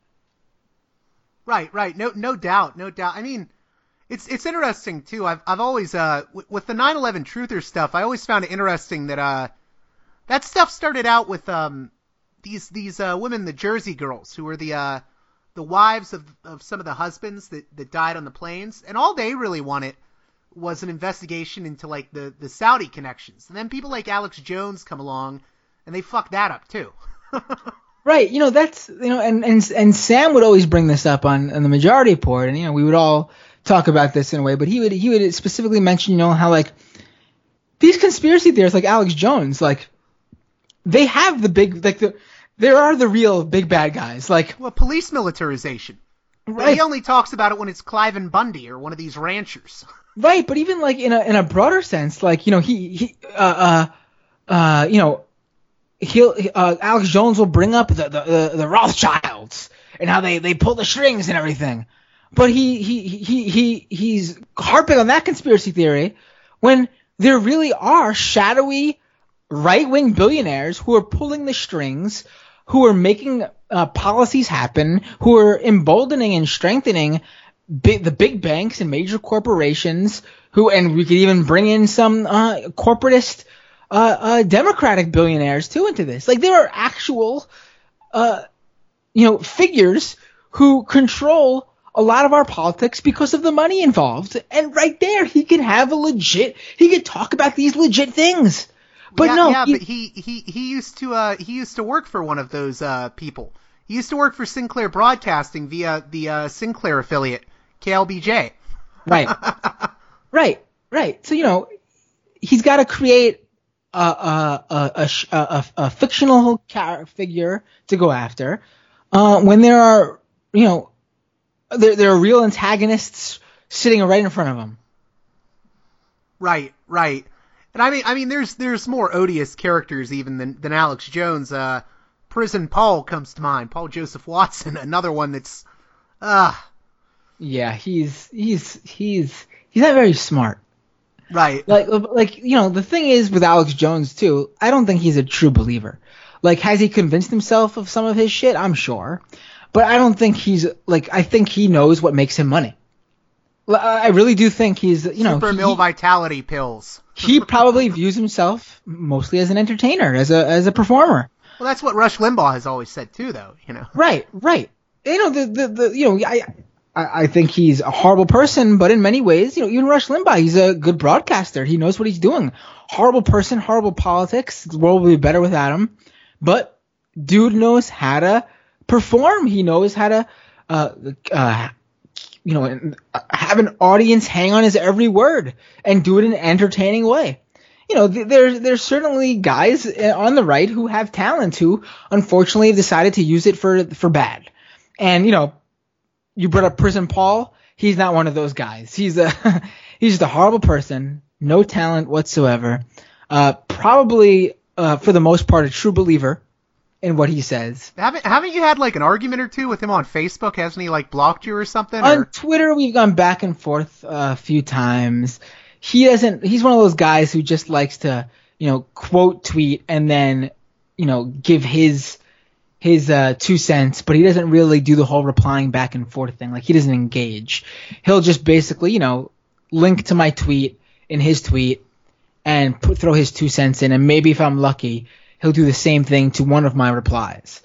Right, right. No, no doubt, no doubt. I mean, it's it's interesting too. I've I've always uh w- with the nine eleven truther stuff, I always found it interesting that uh that stuff started out with um these these uh women, the Jersey girls, who were the uh the wives of of some of the husbands that that died on the planes, and all they really wanted was an investigation into like the the Saudi connections. And then people like Alex Jones come along and they fuck that up too.
Right, you know, that's, you know, and, and and Sam would always bring this up on, on the Majority Report, and, you know, we would all talk about this in a way, but he would he would specifically mention, you know, how, like, these conspiracy theorists like Alex Jones, like, they have the big, like, the there are the real big bad guys, like,
well, police militarization. Right. He only talks about it when it's Clive and Bundy or one of these ranchers. Right,
but even, like, in a in a broader sense, like, you know, he he uh uh uh you know. He'll uh, Alex Jones will bring up the, the, the, the Rothschilds and how they, they pull the strings and everything, but he, he he he he's harping on that conspiracy theory when there really are shadowy right wing billionaires who are pulling the strings, who are making uh, policies happen, who are emboldening and strengthening big, the big banks and major corporations. Who and we could even bring in some uh, corporatist. Uh, uh, Democratic billionaires too into this. Like, there are actual, uh, you know, figures who control a lot of our politics because of the money involved. And right there, he could have a legit, he could talk about these legit things. But
yeah,
no,
yeah,
he,
but he, he, he used to, uh, he used to work for one of those, uh, people. He used to work for Sinclair Broadcasting via the, uh, Sinclair affiliate, K L B J.
Right. right, right. So, you know, he's got to create A, a, a, a, a fictional figure to go after uh, when there are, you know, there, there are real antagonists sitting right in front of him.
Right, right. And I mean, I mean, there's there's more odious characters even than, than Alex Jones. Uh, Prison Paul comes to mind. Paul Joseph Watson, another one that's, ah. Uh,
yeah, he's he's he's he's not very smart.
Right.
Like, like you know, the thing is with Alex Jones, too, I don't think he's a true believer. Like, has he convinced himself of some of his shit? I'm sure. But I don't think he's, like, I think he knows what makes him money. I really do think he's, you know.
Super Mill Vitality pills.
He probably views himself mostly as an entertainer, as a as a performer.
Well, that's what Rush Limbaugh has always said, too, though, you know.
Right, right. You know, the, the, the you know, I... I think he's a horrible person, but in many ways, you know, even Rush Limbaugh, he's a good broadcaster. He knows what he's doing. Horrible person, horrible politics. The world will be better without him. But dude knows how to perform. He knows how to, uh, uh, you know, have an audience hang on his every word and do it in an entertaining way. You know, there's there's certainly guys on the right who have talent who, unfortunately, have decided to use it for for bad. And, you know, you brought up Prison Paul. He's not one of those guys. He's a he's just a horrible person, no talent whatsoever. Uh, probably uh, for the most part a true believer in what he says.
Haven't haven't you had like an argument or two with him on Facebook? Hasn't he like blocked you or something?
On
or?
Twitter, we've gone back and forth a few times. He doesn't. He's one of those guys who just likes to, you know, quote tweet and then, you know, give his. his uh, two cents, but he doesn't really do the whole replying back and forth thing. Like, he doesn't engage. He'll just basically, you know, link to my tweet in his tweet and put, throw his two cents in, and maybe if I'm lucky, he'll do the same thing to one of my replies.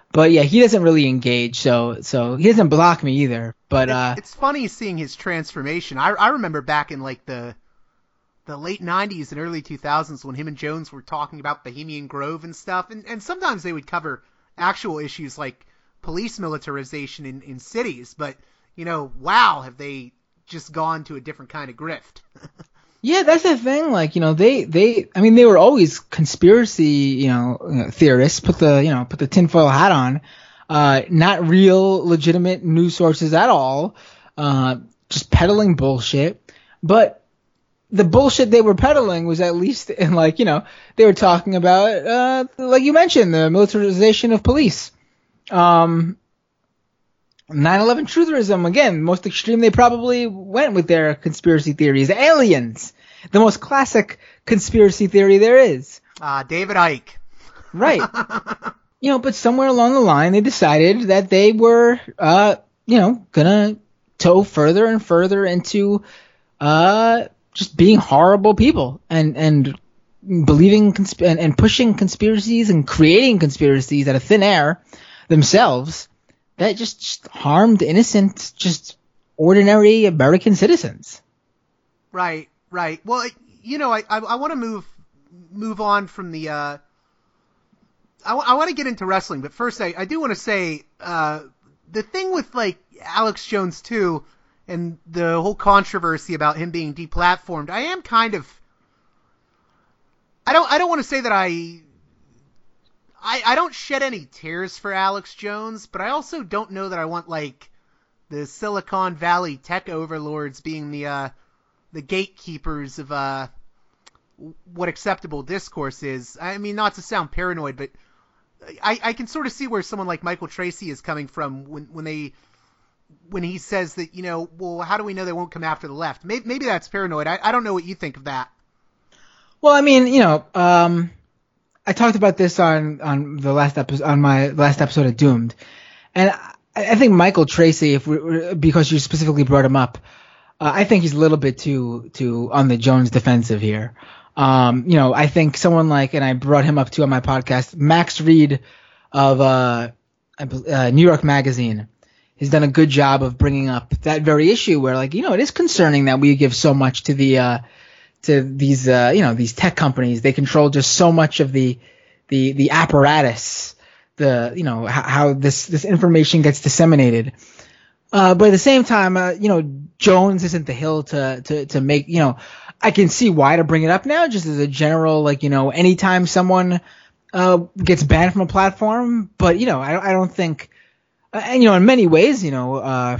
But yeah, he doesn't really engage, so so he doesn't block me either. But uh,
it's funny seeing his transformation. I I remember back in like the the late nineties and early two thousands when him and Jones were talking about Bohemian Grove and stuff, and and sometimes they would cover actual issues like police militarization in in cities. But you know, wow, have they just gone to a different kind of grift?
Yeah, that's the thing. Like, you know, they, they, I mean, they were always conspiracy, you know, theorists, put the, you know, put the tinfoil hat on, uh, not real legitimate news sources at all, uh, just peddling bullshit. But the bullshit they were peddling was at least in, like, you know, they were talking about, uh, like you mentioned, the militarization of police. Um, nine eleven trutherism, again, most extreme they probably went with their conspiracy theories. Aliens, the most classic conspiracy theory there is.
Uh, David Icke.
Right. You know, but somewhere along the line they decided that they were, uh, you know, gonna toe further and further into, uh, just being horrible people and, and believing consp- and, and pushing conspiracies and creating conspiracies out of thin air themselves. That just, just harmed innocent, just ordinary American citizens.
Right, right. Well, you know, I I, I want to move move on from the. Uh, I, w- I want to get into wrestling, but first I, I do want to say uh, the thing with like Alex Jones too, and the whole controversy about him being deplatformed. I am kind of. I don't I don't want to say that I. I, I don't shed any tears for Alex Jones, but I also don't know that I want, like, the Silicon Valley tech overlords being the, uh, the gatekeepers of, uh, what acceptable discourse is. I mean, not to sound paranoid, but I, I can sort of see where someone like Michael Tracy is coming from when, when they, when he says that, you know, well, how do we know they won't come after the left? Maybe, maybe that's paranoid. I, I don't know what you think of that.
Well, I mean, you know, um, I talked about this on, on the last episode, on my last episode of Doomed. And I, I think Michael Tracy, if we, because you specifically brought him up, uh, I think he's a little bit too, too on the Jones defensive here. Um, you know, I think someone like, and I brought him up too on my podcast, Max Reed of, uh, uh New York Magazine. He's done a good job of bringing up that very issue where, like, you know, it is concerning that we give so much to the, uh, to these, uh, you know, these tech companies. They control just so much of the, the, the apparatus, the, you know, how, how this, this information gets disseminated. Uh, but at the same time, uh, you know, Jones isn't the hill to, to, to make, you know, I can see why to bring it up now, just as a general, like, you know, anytime someone, uh, gets banned from a platform. But, you know, I, I don't think, uh, and, you know, in many ways, you know, uh,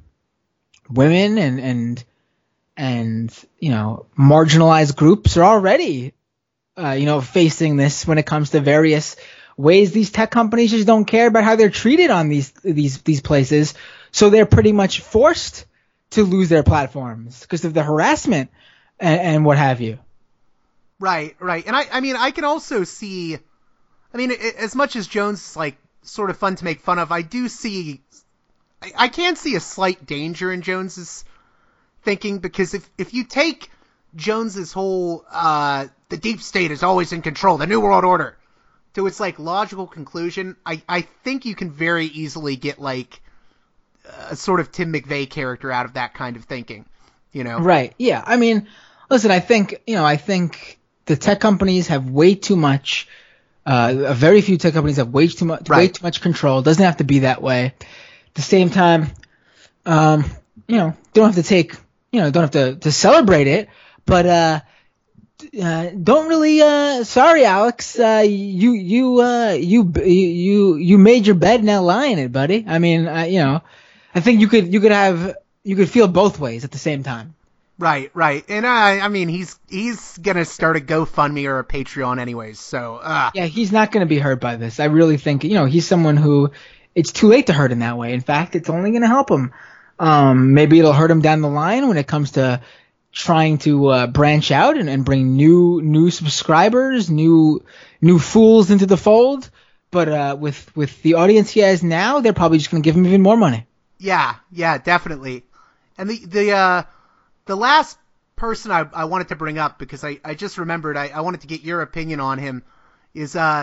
women and, and, and, you know, marginalized groups are already, uh, you know, facing this when it comes to various ways these tech companies just don't care about how they're treated on these, these, these places. So they're pretty much forced to lose their platforms because of the harassment and, and what have you.
Right, right. And I, I mean, I can also see, I mean, it, as much as Jones is like sort of fun to make fun of, I do see, I, I can see a slight danger in Jones's thinking, because if, if you take Jones's whole, uh, the deep state is always in control, the New World Order, to its like logical conclusion, I, I think you can very easily get like a sort of Tim McVeigh character out of that kind of thinking, you know?
Right. Yeah. I mean, listen, I think, you know, I think the tech companies have way too much, uh, very few tech companies have way too much, right. way too much control. It doesn't have to be that way. At the same time, um, you know, don't have to take, you know, don't have to, to celebrate it, but, uh, uh, don't really, uh, sorry, Alex, uh, you, you, uh, you, you, you made your bed, now lie in it, buddy. I mean, uh, you know, I think you could, you could have, you could feel both ways at the same time.
Right, right. And I, I mean, he's, he's gonna start a GoFundMe or a Patreon anyways, so, uh.
Yeah, he's not gonna be hurt by this. I really think, you know, he's someone who, it's too late to hurt in that way. In fact, it's only gonna help him. Um, maybe it'll hurt him down the line when it comes to trying to uh, branch out and, and bring new new subscribers, new new fools into the fold. But uh, with with the audience he has now, they're probably just going to give him even more money.
Yeah, yeah, definitely. And the the uh, the last person I, I wanted to bring up, because I, I just remembered I, I wanted to get your opinion on him, is uh,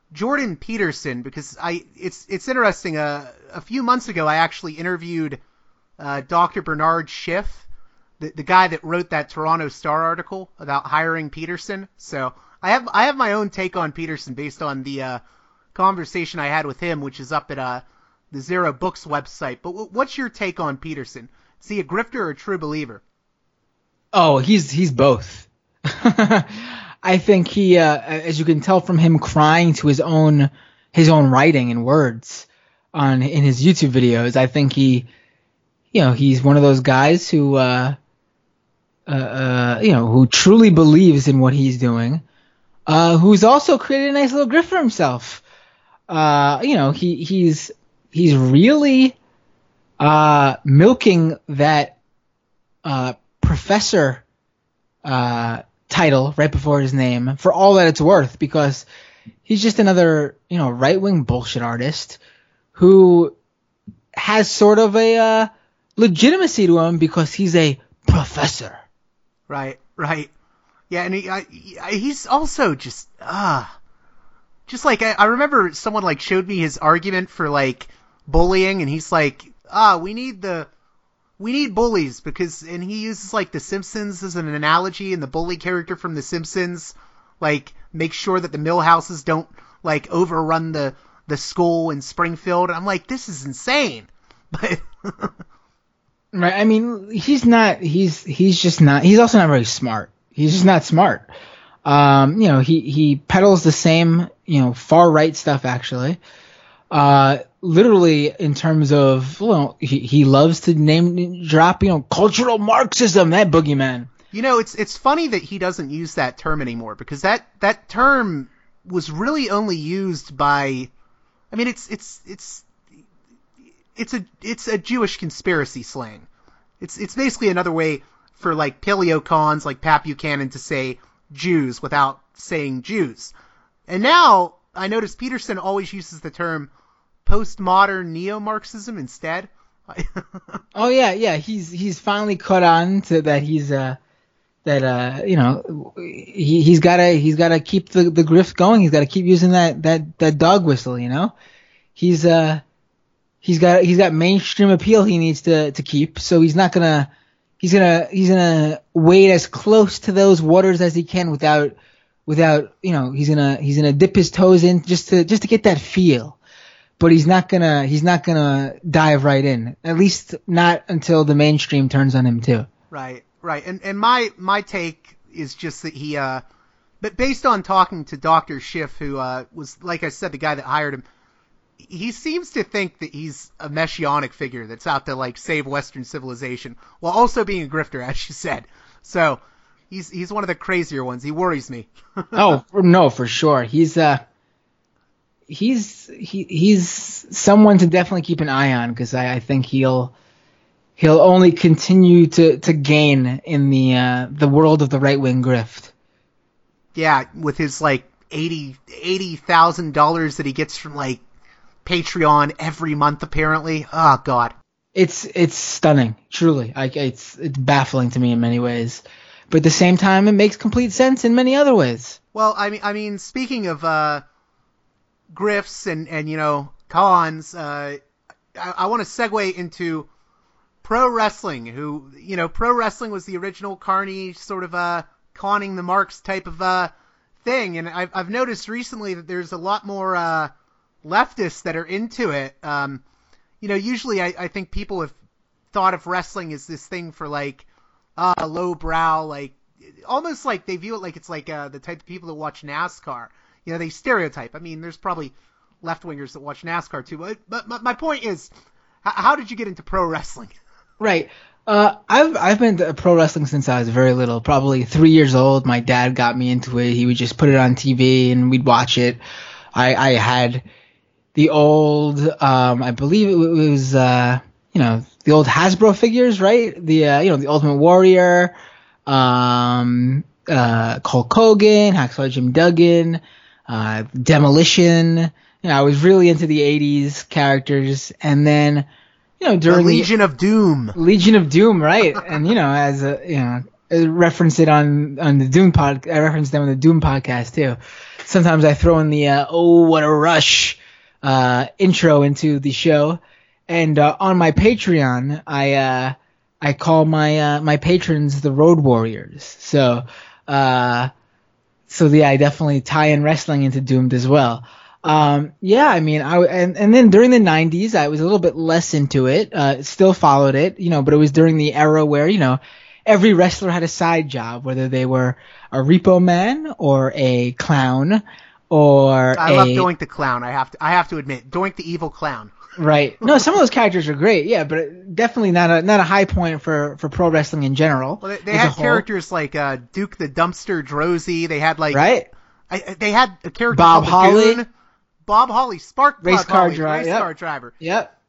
Jordan Peterson, because I it's it's interesting. Uh, a few months ago, I actually interviewed uh, Doctor Bernard Schiff, the the guy that wrote that Toronto Star article about hiring Peterson. So I have I have my own take on Peterson based on the uh, conversation I had with him, which is up at uh, the Zero Books website. But w- what's your take on Peterson? Is he a grifter or a true believer?
Oh, he's he's both. I think he, uh, as you can tell from him crying to his own his own writing and words on in his YouTube videos, I think he, you know, he's one of those guys who, uh, uh, uh, you know, who truly believes in what he's doing, uh, who's also created a nice little grift for himself. Uh, you know, he he's he's really uh, milking that uh, professor uh, title right before his name for all that it's worth, because he's just another, you know, right-wing bullshit artist who has sort of a uh, legitimacy to him because he's a professor.
Right, right. Yeah, and he, I, he's also just, ah, uh, just like, I, I remember someone, like, showed me his argument for, like, bullying, and he's like, ah, we need the, we need bullies, because, and he uses, like, The Simpsons as an analogy, and the bully character from The Simpsons, like, make sure that the Millhouses don't, like, overrun the, the school in Springfield. I'm like, this is insane. But
right, I mean, he's not, he's, he's just not, he's also not very smart. He's just not smart. Um, you know, he, he peddles the same, you know, far right stuff, actually. Uh, literally in terms of, well, he, he loves to name drop, you know, cultural Marxism, that boogeyman.
You know, it's, it's funny that he doesn't use that term anymore, because that, that term was really only used by, I mean, it's, it's, it's, it's a, it's a Jewish conspiracy slang. It's, it's basically another way for, like, paleocons like Pat Buchanan to say Jews without saying Jews. And now I notice Peterson always uses the term postmodern neo-Marxism instead.
Oh yeah, yeah. He's he's finally caught on to that. He's uh that uh you know he he's gotta he's gotta keep the the grift going. He's gotta keep using that that that dog whistle. You know, he's uh he's got he's got mainstream appeal he needs to to keep. So he's not gonna. He's gonna he's gonna wade as close to those waters as he can without without you know he's gonna he's gonna dip his toes in just to just to get that feel, but he's not gonna he's not gonna dive right in, at least not until the mainstream turns on him too.
Right, right, and and my my take is just that he uh, but based on talking to Doctor Schiff, who uh was, like I said, the guy that hired him. He seems to think that he's a messianic figure that's out to, like, save Western civilization while also being a grifter, as you said. So he's he's one of the crazier ones. He worries me.
Oh no, for sure. He's uh he's he he's someone to definitely keep an eye on, because I, I think he'll he'll only continue to, to gain in the uh, the world of the right wing grift.
Yeah, with his like eighty eighty thousand dollars that he gets from, like, Patreon every month, apparently. Oh God,
it's it's stunning, truly. I, it's it's baffling to me in many ways, but at the same time, it makes complete sense in many other ways.
Well, I mean, I mean, speaking of uh, grifts and and you know cons, uh, I, I want to segue into pro wrestling. Who you know, pro wrestling was the original Carney sort of uh conning the marks type of uh thing, and I've I've noticed recently that there's a lot more uh. leftists that are into it. Um, you know, usually I, I think people have thought of wrestling as this thing for, like, uh, lowbrow, like, almost like they view it like it's like uh, the type of people that watch NASCAR. You know, they stereotype. I mean, there's probably left-wingers that watch NASCAR too, but, but my point is, h- how did you get into pro wrestling?
Right. Uh, I've I've been to pro wrestling since I was very little, probably three years old. My dad got me into it. He would just put it on T V and we'd watch it. I, I had the old, um, I believe it was, uh, you know, the old Hasbro figures, right? The, uh, you know, the Ultimate Warrior, um, uh, Hulk Hogan, Hacksaw Jim Duggan, uh, Demolition. You know, I was really into the eighties characters. And then, you know, during
the Legion the, of Doom.
Legion of Doom, right? And, you know, as a, you know, reference it on, on the Doom pod. I reference them on the Doom podcast too. Sometimes I throw in the, uh, oh, what a rush, uh, intro into the show. And, uh, on my Patreon, I, uh, I call my, uh, my patrons the Road Warriors. So, uh, so yeah, I definitely tie in wrestling into Doomed as well. Um, yeah, I mean, I, and, and then during the nineties, I was a little bit less into it, uh, still followed it, you know, but it was during the era where, you know, every wrestler had a side job, whether they were a repo man or a clown or
I
a,
love Doink the Clown. I have to, I have to admit, Doink the evil clown.
Right. No, some of those characters are great, yeah, but definitely not a not a high point for, for pro wrestling in general.
Well, they, they had characters like uh, Duke the Dumpster Drozy. They had like
right.
I, they had a character
Bob
called
Holly.
Goon. Bob Holly, Spark
race
Plug
car
Holly,
driver,
race
yep.
car driver.
Yep.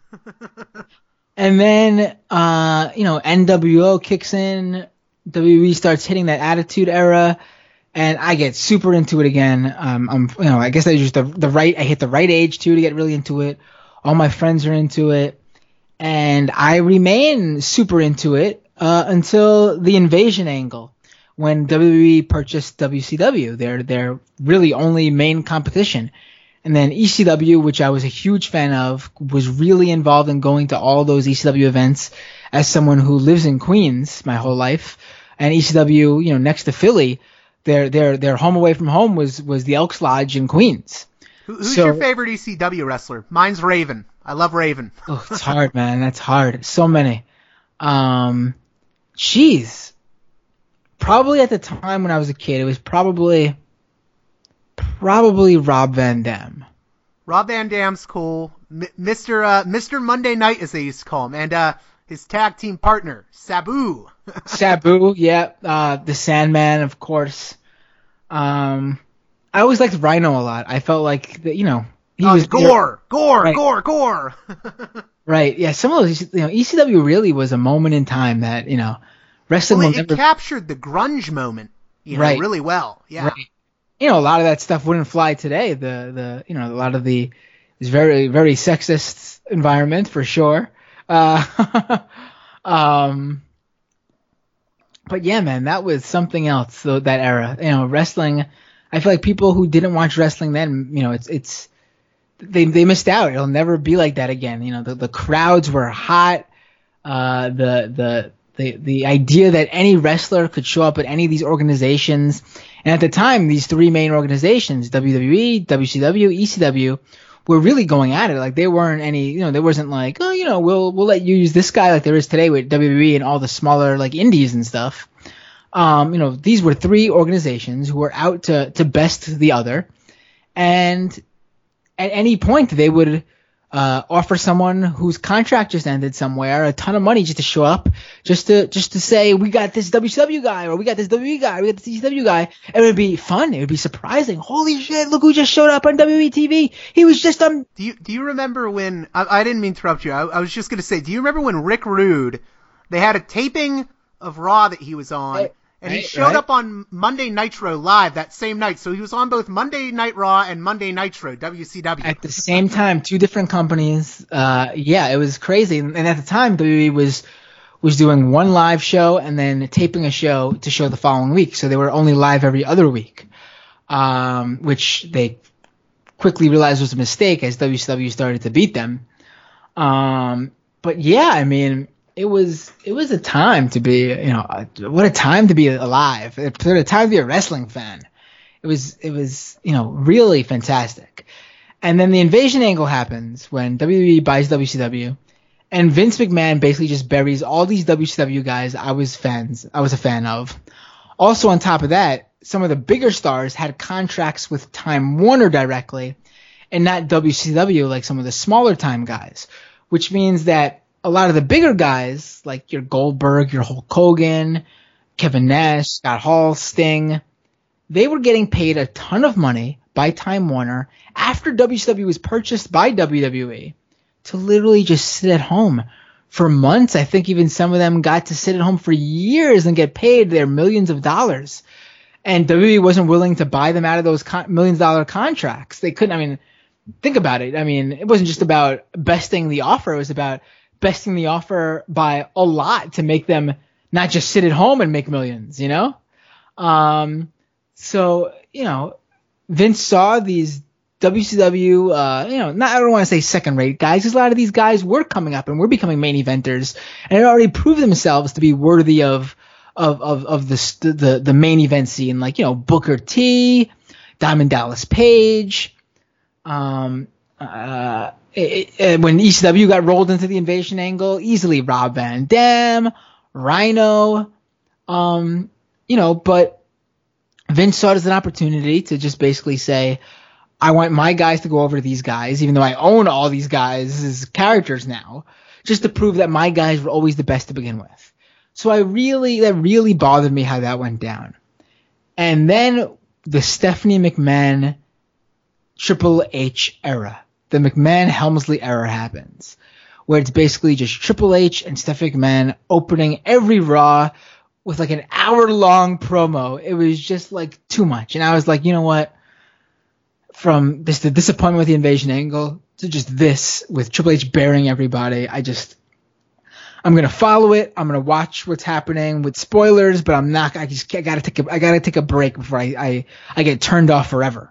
And then uh, you know, N W O kicks in. W W E starts hitting that Attitude Era, and I get super into it again. Um, I'm, you know, I guess I just the the right. I hit the right age too to get really into it. All my friends are into it, and I remain super into it uh, until the Invasion angle, when W W E purchased W C W, their their really only main competition. And then E C W, which I was a huge fan of, was really involved in going to all those E C W events as someone who lives in Queens my whole life. And E C W, you know, next to Philly, their their their home away from home was was the Elks Lodge in Queens.
Who, who's
so,
your favorite E C W wrestler? Mine's Raven. I love Raven.
Oh, it's hard, man. That's hard. So many. Um, jeez. Probably at the time when I was a kid, it was probably probably Rob Van Dam.
Rob Van Dam's cool. M- Mister Uh, Mister Monday Night, as they used to call him, and uh, his tag team partner, Sabu.
Sabu, yeah. Uh, the Sandman, of course. Um, I always liked Rhino a lot. I felt like that, you know, he
oh,
was
gore, gore,
right.
gore, gore.
Right. Yeah. Some of those, you know, E C W really was a moment in time that, you know, wrestling
well,
will
it
never
captured the grunge moment, you know,
right.
really well. Yeah.
Right. You know, a lot of that stuff wouldn't fly today. The, the, you know, a lot of the, it's very, very sexist environment for sure. Uh, um, but yeah, man, that was something else. So that era, you know, wrestling, I feel like people who didn't watch wrestling then, you know, it's, it's, they, they missed out. It'll never be like that again. You know, the, the crowds were hot. Uh, the, the, the, the idea that any wrestler could show up at any of these organizations. And at the time, these three main organizations, W W E, W C W, E C W, were really going at it. Like, there weren't any, you know, there wasn't like, oh, you know, we'll, we'll let you use this guy like there is today with W W E and all the smaller, like, indies and stuff. Um, you know, these were three organizations who were out to, to best the other. And at any point, they would uh, offer someone whose contract just ended somewhere a ton of money just to show up, just to just to say, we got this W C W guy, or we got this W W E guy, we got this E C W guy. And it would be fun. It would be surprising. Holy shit, look who just showed up on W W E T V. He was just on...
Do you, do you remember when... I, I didn't mean to interrupt you. I, I was just going to say, do you remember when Rick Rude, they had a taping of Raw that he was on...
Right.
And he
Right,
showed
right.
up on Monday Nitro Live that same night. So he was on both Monday Night Raw and Monday Nitro, W C W.
At the same time, two different companies. Uh, yeah, it was crazy. And at the time, W W E was was doing one live show and then taping a show to show the following week. So they were only live every other week, um, which they quickly realized was a mistake as W C W started to beat them. Um, but yeah, I mean... It was it was a time to be, you know, what a time to be alive. What a time to be a wrestling fan. It was, it was, you know, really fantastic. And then the Invasion angle happens when W W E buys W C W, and Vince McMahon basically just buries all these W C W guys I was fans, I was a fan of. Also on top of that, some of the bigger stars had contracts with Time Warner directly, and not W C W like some of the smaller time guys, which means that a lot of the bigger guys, like your Goldberg, your Hulk Hogan, Kevin Nash, Scott Hall, Sting, they were getting paid a ton of money by Time Warner after W C W was purchased by W W E to literally just sit at home for months. I think even some of them got to sit at home for years and get paid their millions of dollars. And W W E wasn't willing to buy them out of those con- millions dollar contracts. They couldn't, I mean, think about it. I mean, it wasn't just about besting the offer. It was about besting the offer by a lot to make them not just sit at home and make millions, you know? Um, so, you know, Vince saw these W C W, uh, you know, not, I don't want to say second rate guys, because a lot of these guys were coming up and were becoming main eventers and had already proved themselves to be worthy of, of, of, of the, the, the main event scene, like, you know, Booker T, Diamond Dallas Page, um, uh, it, it, when E C W got rolled into the invasion angle, easily Rob Van Dam, Rhino, um, you know, but Vince saw it as an opportunity to just basically say, I want my guys to go over to these guys, even though I own all these guys as characters now, just to prove that my guys were always the best to begin with. So I really, that really bothered me how that went down. And then the Stephanie McMahon Triple H era, the McMahon Helmsley era happens, where it's basically just Triple H and Stephanie McMahon opening every Raw with like an hour long promo. It was just like too much. And I was like, you know what? From this, the disappointment with the invasion angle to just this with Triple H burying everybody, I just, I'm going to follow it. I'm going to watch what's happening with spoilers, but I'm not, I just, I got to take a, I got to take a break before I, I, I get turned off forever.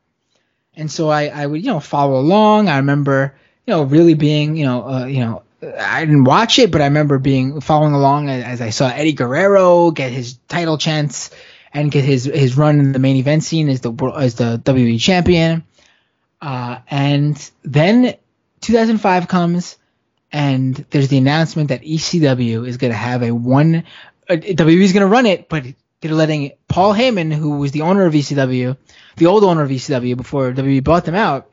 And so I, I would, you know, follow along. I remember, you know, really being, you know, uh, you know, I didn't watch it, but I remember being, following along as, as I saw Eddie Guerrero get his title chance and get his, his run in the main event scene as the, as the W W E champion. Uh, and then two thousand five comes, and there's the announcement that E C W is going to have a one, uh, W W E is going to run it, but they're letting Paul Heyman, who was the owner of E C W, the old owner of E C W before W W E bought them out,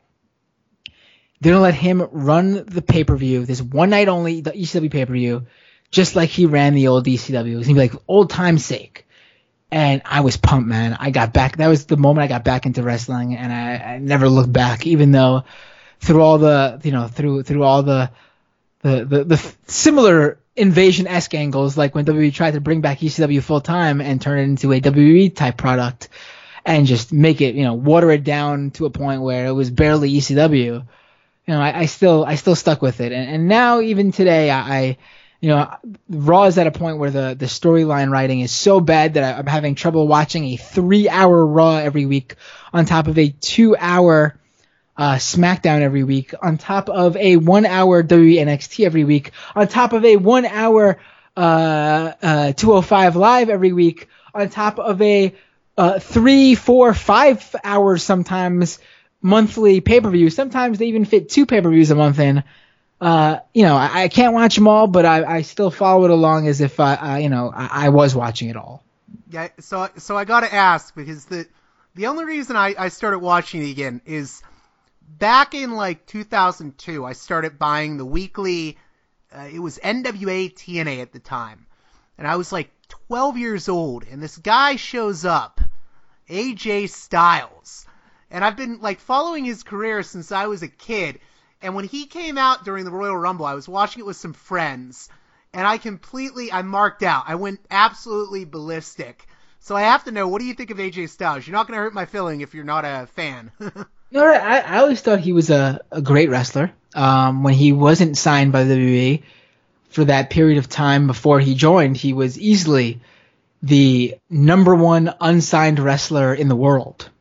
they're going to let him run the pay-per-view, this one night only, the E C W pay-per-view, just like he ran the old E C W. It was going to be like old time's sake. And I was pumped, man. I got back. That was the moment I got back into wrestling, and I, I never looked back, even though through all the, you know, through through all the the the, the similar invasion-esque angles, like when W W E tried to bring back E C W full time and turn it into a W W E type product, and just make it, you know, water it down to a point where it was barely E C W. You know, I, I still I still stuck with it, and and now even today, I. I You know, Raw is at a point where the, the storyline writing is so bad that I'm having trouble watching a three-hour Raw every week on top of a two-hour uh, SmackDown every week, on top of a one-hour W W E N X T every week, on top of a one-hour uh, uh, two oh five Live every week, on top of a uh, three, four, five hours sometimes monthly pay-per-view. Sometimes they even fit two pay-per-views a month in. Uh, you know, I, I can't watch them all, but I, I still follow it along as if I, I you know, I, I was watching it all.
Yeah, so so I got to ask, because the the only reason I, I started watching it again is back in like two thousand two, I started buying the weekly. Uh, it was N W A T N A at the time, and I was like twelve years old, and this guy shows up, A J Styles, and I've been like following his career since I was a kid. And when he came out during the Royal Rumble, I was watching it with some friends, and I completely, I marked out. I went absolutely ballistic. So I have to know, what do you think of A J Styles? You're not going to hurt my feeling if you're not a fan.
No, I, I always thought he was a, a great wrestler. Um, when he wasn't signed by the W W E for that period of time before he joined, he was easily the number one unsigned wrestler in the world.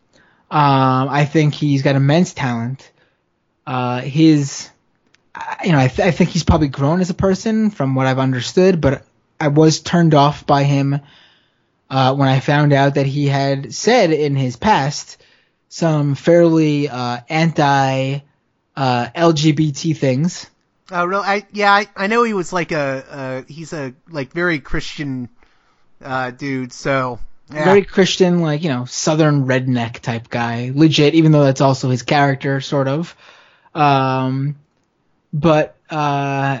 Um, I think he's got immense talent. Uh, his, you know, I, th- I think he's probably grown as a person from what I've understood, but I was turned off by him uh, when I found out that he had said in his past some fairly uh, anti uh, L G B T things.
Oh, really? I yeah, I, I know he was like a, a he's a like very Christian uh, dude, so. Yeah.
Very Christian, like, you know, southern redneck type guy, legit, even though that's also his character, sort of. Um, but, uh,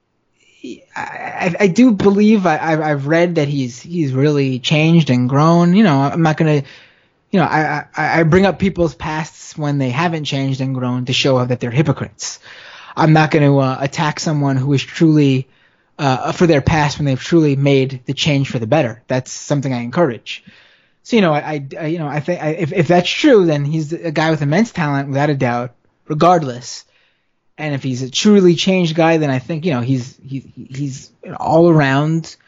I, I do believe I, I've read that he's, he's really changed and grown. You know, I'm not going to, you know, I, I, I bring up people's pasts when they haven't changed and grown to show that they're hypocrites. I'm not going to uh, attack someone who is truly, uh, for their past when they've truly made the change for the better. That's something I encourage. So, you know, I, I you know, I think I, if, if that's true, then he's a guy with immense talent, without a doubt. Regardless, and if he's a truly changed guy, then I think, you know, he's he, he's an all around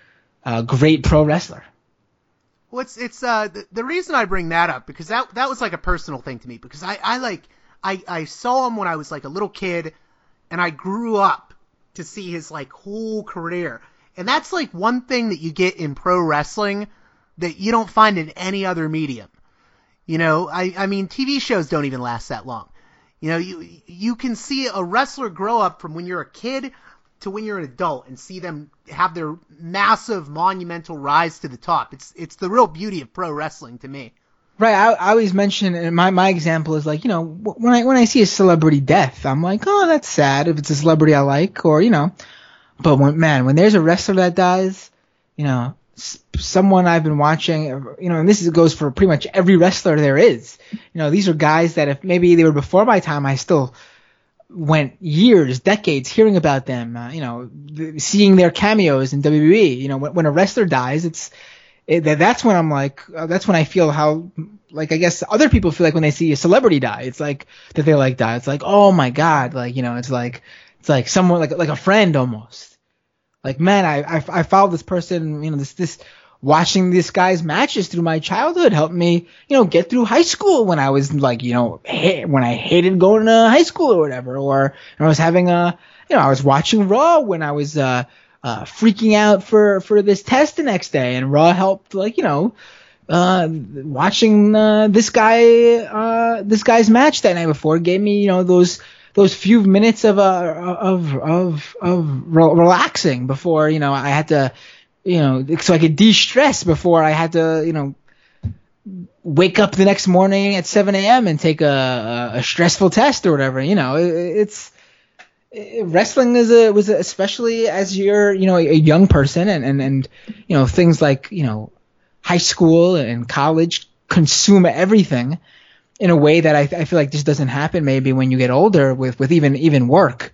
uh, great pro wrestler.
Well, it's, it's, uh, the, the reason I bring that up, because that, that was like a personal thing to me, because I, I like, I, I saw him when I was like a little kid, and I grew up to see his like whole career. And that's like one thing that you get in pro wrestling that you don't find in any other medium. You know, I, I mean, T V shows don't even last that long. You know, you, you can see a wrestler grow up from when you're a kid to when you're an adult and see them have their massive monumental rise to the top. It's, it's the real beauty of pro wrestling to me.
Right, I, I always mention, and my, my example is like, you know, when I when I see a celebrity death, I'm like, oh, that's sad if it's a celebrity I like, or, you know. But, when man, when there's a wrestler that dies, you know, s- someone I've been watching, you know, and this is, goes for pretty much every wrestler there is. You know, these are guys that if maybe they were before my time, I still went years, decades hearing about them, uh, you know, th- seeing their cameos in W W E. You know, when, when a wrestler dies, it's... It, that's when I'm like, uh, that's when I feel how, like, I guess other people feel like when they see a celebrity die. It's like that they like die. It's like, oh my God, like, you know, it's like, it's like someone like like a friend almost. Like, man, I I, I followed this person, you know, this this watching this guy's matches through my childhood helped me, you know, get through high school when I was like, you know, ha- when I hated going to high school or whatever, or I was having a, you know, I was watching Raw when I was uh. Uh, freaking out for, for this test the next day, and Raw helped, like, you know, uh, watching uh, this guy uh, this guy's match that night before gave me, you know, those those few minutes of uh, of of of re- relaxing before, you know, I had to, you know, so I could de-stress before I had to, you know, wake up the next morning at seven a.m. and take a, a stressful test or whatever. You know, it, it's. Wrestling is a was a, especially as you're, you know, a, a young person, and, and, and you know, things like, you know, high school and college consume everything in a way that I, I feel like just doesn't happen maybe when you get older with, with even even work.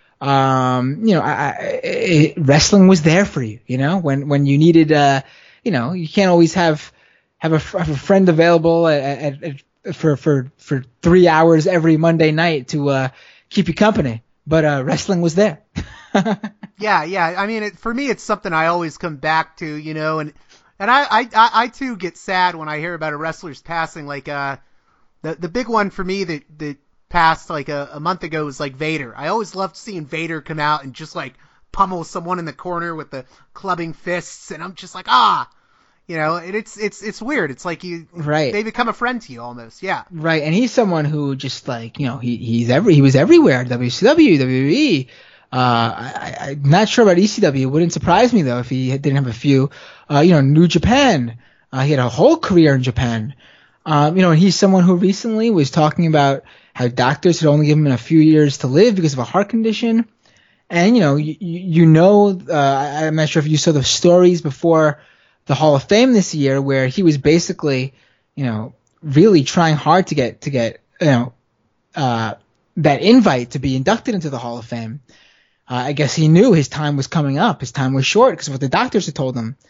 Um, you know, I, I, it, wrestling was there for you, you know, when when you needed, uh, you know, you can't always have have a, have a friend available at, at, at, for for for three hours every Monday night to uh, keep you company. But uh, wrestling was there.
yeah, yeah. I mean, it, for me, it's something I always come back to, you know, and and I, I, I, I too get sad when I hear about a wrestler's passing. Like uh, the the big one for me that, that passed like a, a month ago was like Vader. I always loved seeing Vader come out and just like pummel someone in the corner with the clubbing fists, and I'm just like, ah. You know, and it's it's it's weird. It's like you,
right.
They become a friend to you almost, yeah.
Right, and he's someone who just like, you know, he he's every he was everywhere. W C W, W W E. Uh, I, I'm not sure about E C W. It wouldn't surprise me though if he didn't have a few. Uh, you know, New Japan. Uh, he had a whole career in Japan. Um, you know, and he's someone who recently was talking about how doctors had only given him a few years to live because of a heart condition. And you know, you, you know, uh, I'm not sure if you saw the stories before the Hall of Fame this year, where he was basically, you know, really trying hard to get to get, you know, uh, that invite to be inducted into the Hall of Fame. Uh, I guess he knew his time was coming up. His time was short because of what the doctors had told him.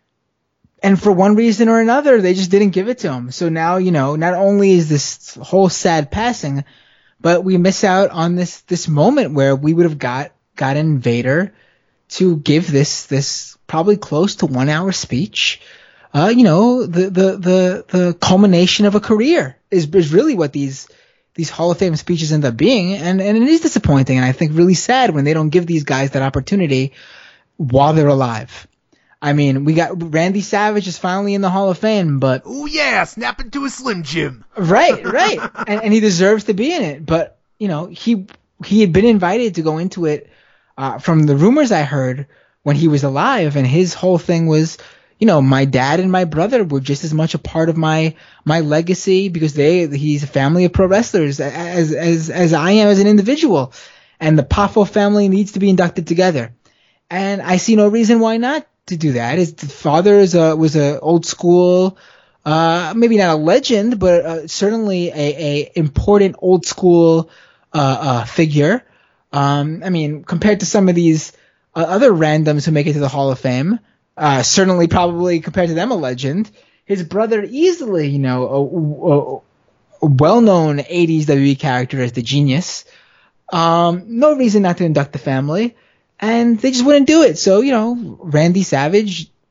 And for one reason or another, they just didn't give it to him. So now, you know, not only is this whole sad passing, but we miss out on this this moment where we would have got gotten Vader to give this this probably close to one hour speech. Uh, you know, the, the, the, the culmination of a career is, is really what these these Hall of Fame speeches end up being, and, and it is disappointing, and I think really sad when they don't give these guys that opportunity while they're alive. I mean, we got Randy Savage is finally in the Hall of Fame, but
oh yeah, snap into a Slim Jim.
Right, right, and, and he deserves to be in it. But you know, he he had been invited to go into it uh, from the rumors I heard when he was alive, and his whole thing was, you know, my dad and my brother were just as much a part of my my legacy because they he's a family of pro wrestlers as as as I am as an individual, and the Poffo family needs to be inducted together, and I see no reason why not to do that. His father is a was a old school, uh, maybe not a legend, but uh, certainly a, a important old school uh, uh, figure. Um, I mean, compared to some of these uh, other randoms who make it to the Hall of Fame. Uh, certainly, probably compared to them, a legend. His brother, easily, you know, a, a, a well-known eighties W W E character as the Genius. Um, no reason not to induct the family, and they just wouldn't do it. So, you know, Randy Savage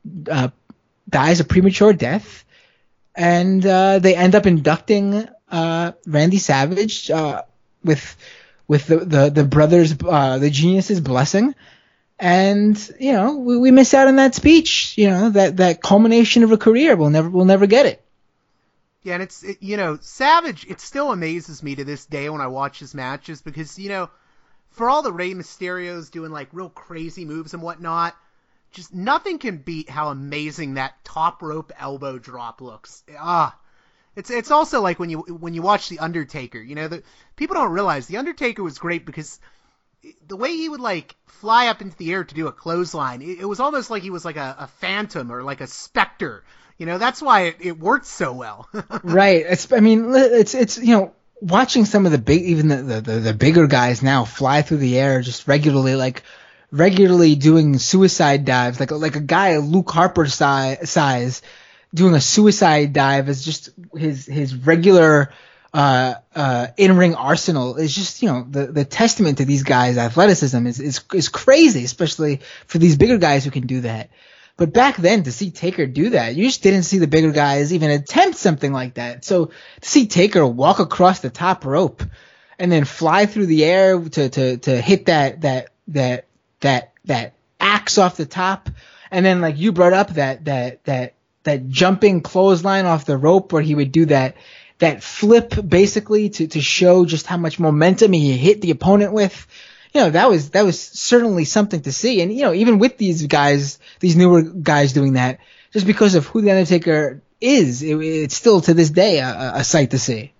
uh, dies a premature death, and uh, they end up inducting uh, Randy Savage uh, with with the the, the brothers, uh, the genius's blessing. And, you know, we, we miss out on that speech, you know, that, that culmination of a career. We'll never, we'll never get it.
Yeah, and it's, it, you know, Savage, it still amazes me to this day when I watch his matches because, you know, for all the Rey Mysterios doing, like, real crazy moves and whatnot, just nothing can beat how amazing that top rope elbow drop looks. Ah, it's it's also like when you when you watch The Undertaker, you know, the, people don't realize The Undertaker was great because the way he would, like, fly up into the air to do a clothesline, it, it was almost like he was like a, a phantom or like a specter. You know, that's why it, it worked so well.
Right. It's, I mean, it's, it's, you know, watching some of the big, even the, the, the bigger guys now fly through the air just regularly, like, regularly doing suicide dives, like, like a guy, Luke Harper si- size, doing a suicide dive is just his, his regular, uh, uh, in-ring arsenal is just, you know, the, the testament to these guys' athleticism is, is, is crazy, especially for these bigger guys who can do that. But back then, to see Taker do that, you just didn't see the bigger guys even attempt something like that. So to see Taker walk across the top rope and then fly through the air to, to, to hit that, that, that, that, that axe off the top. And then, like you brought up, that, that, that, that jumping clothesline off the rope where he would do that, that flip basically to, to show just how much momentum he hit the opponent with. You know, that was, that was certainly something to see. And, you know, even with these guys, these newer guys doing that, just because of who The Undertaker is, it, it's still to this day a, a sight to see.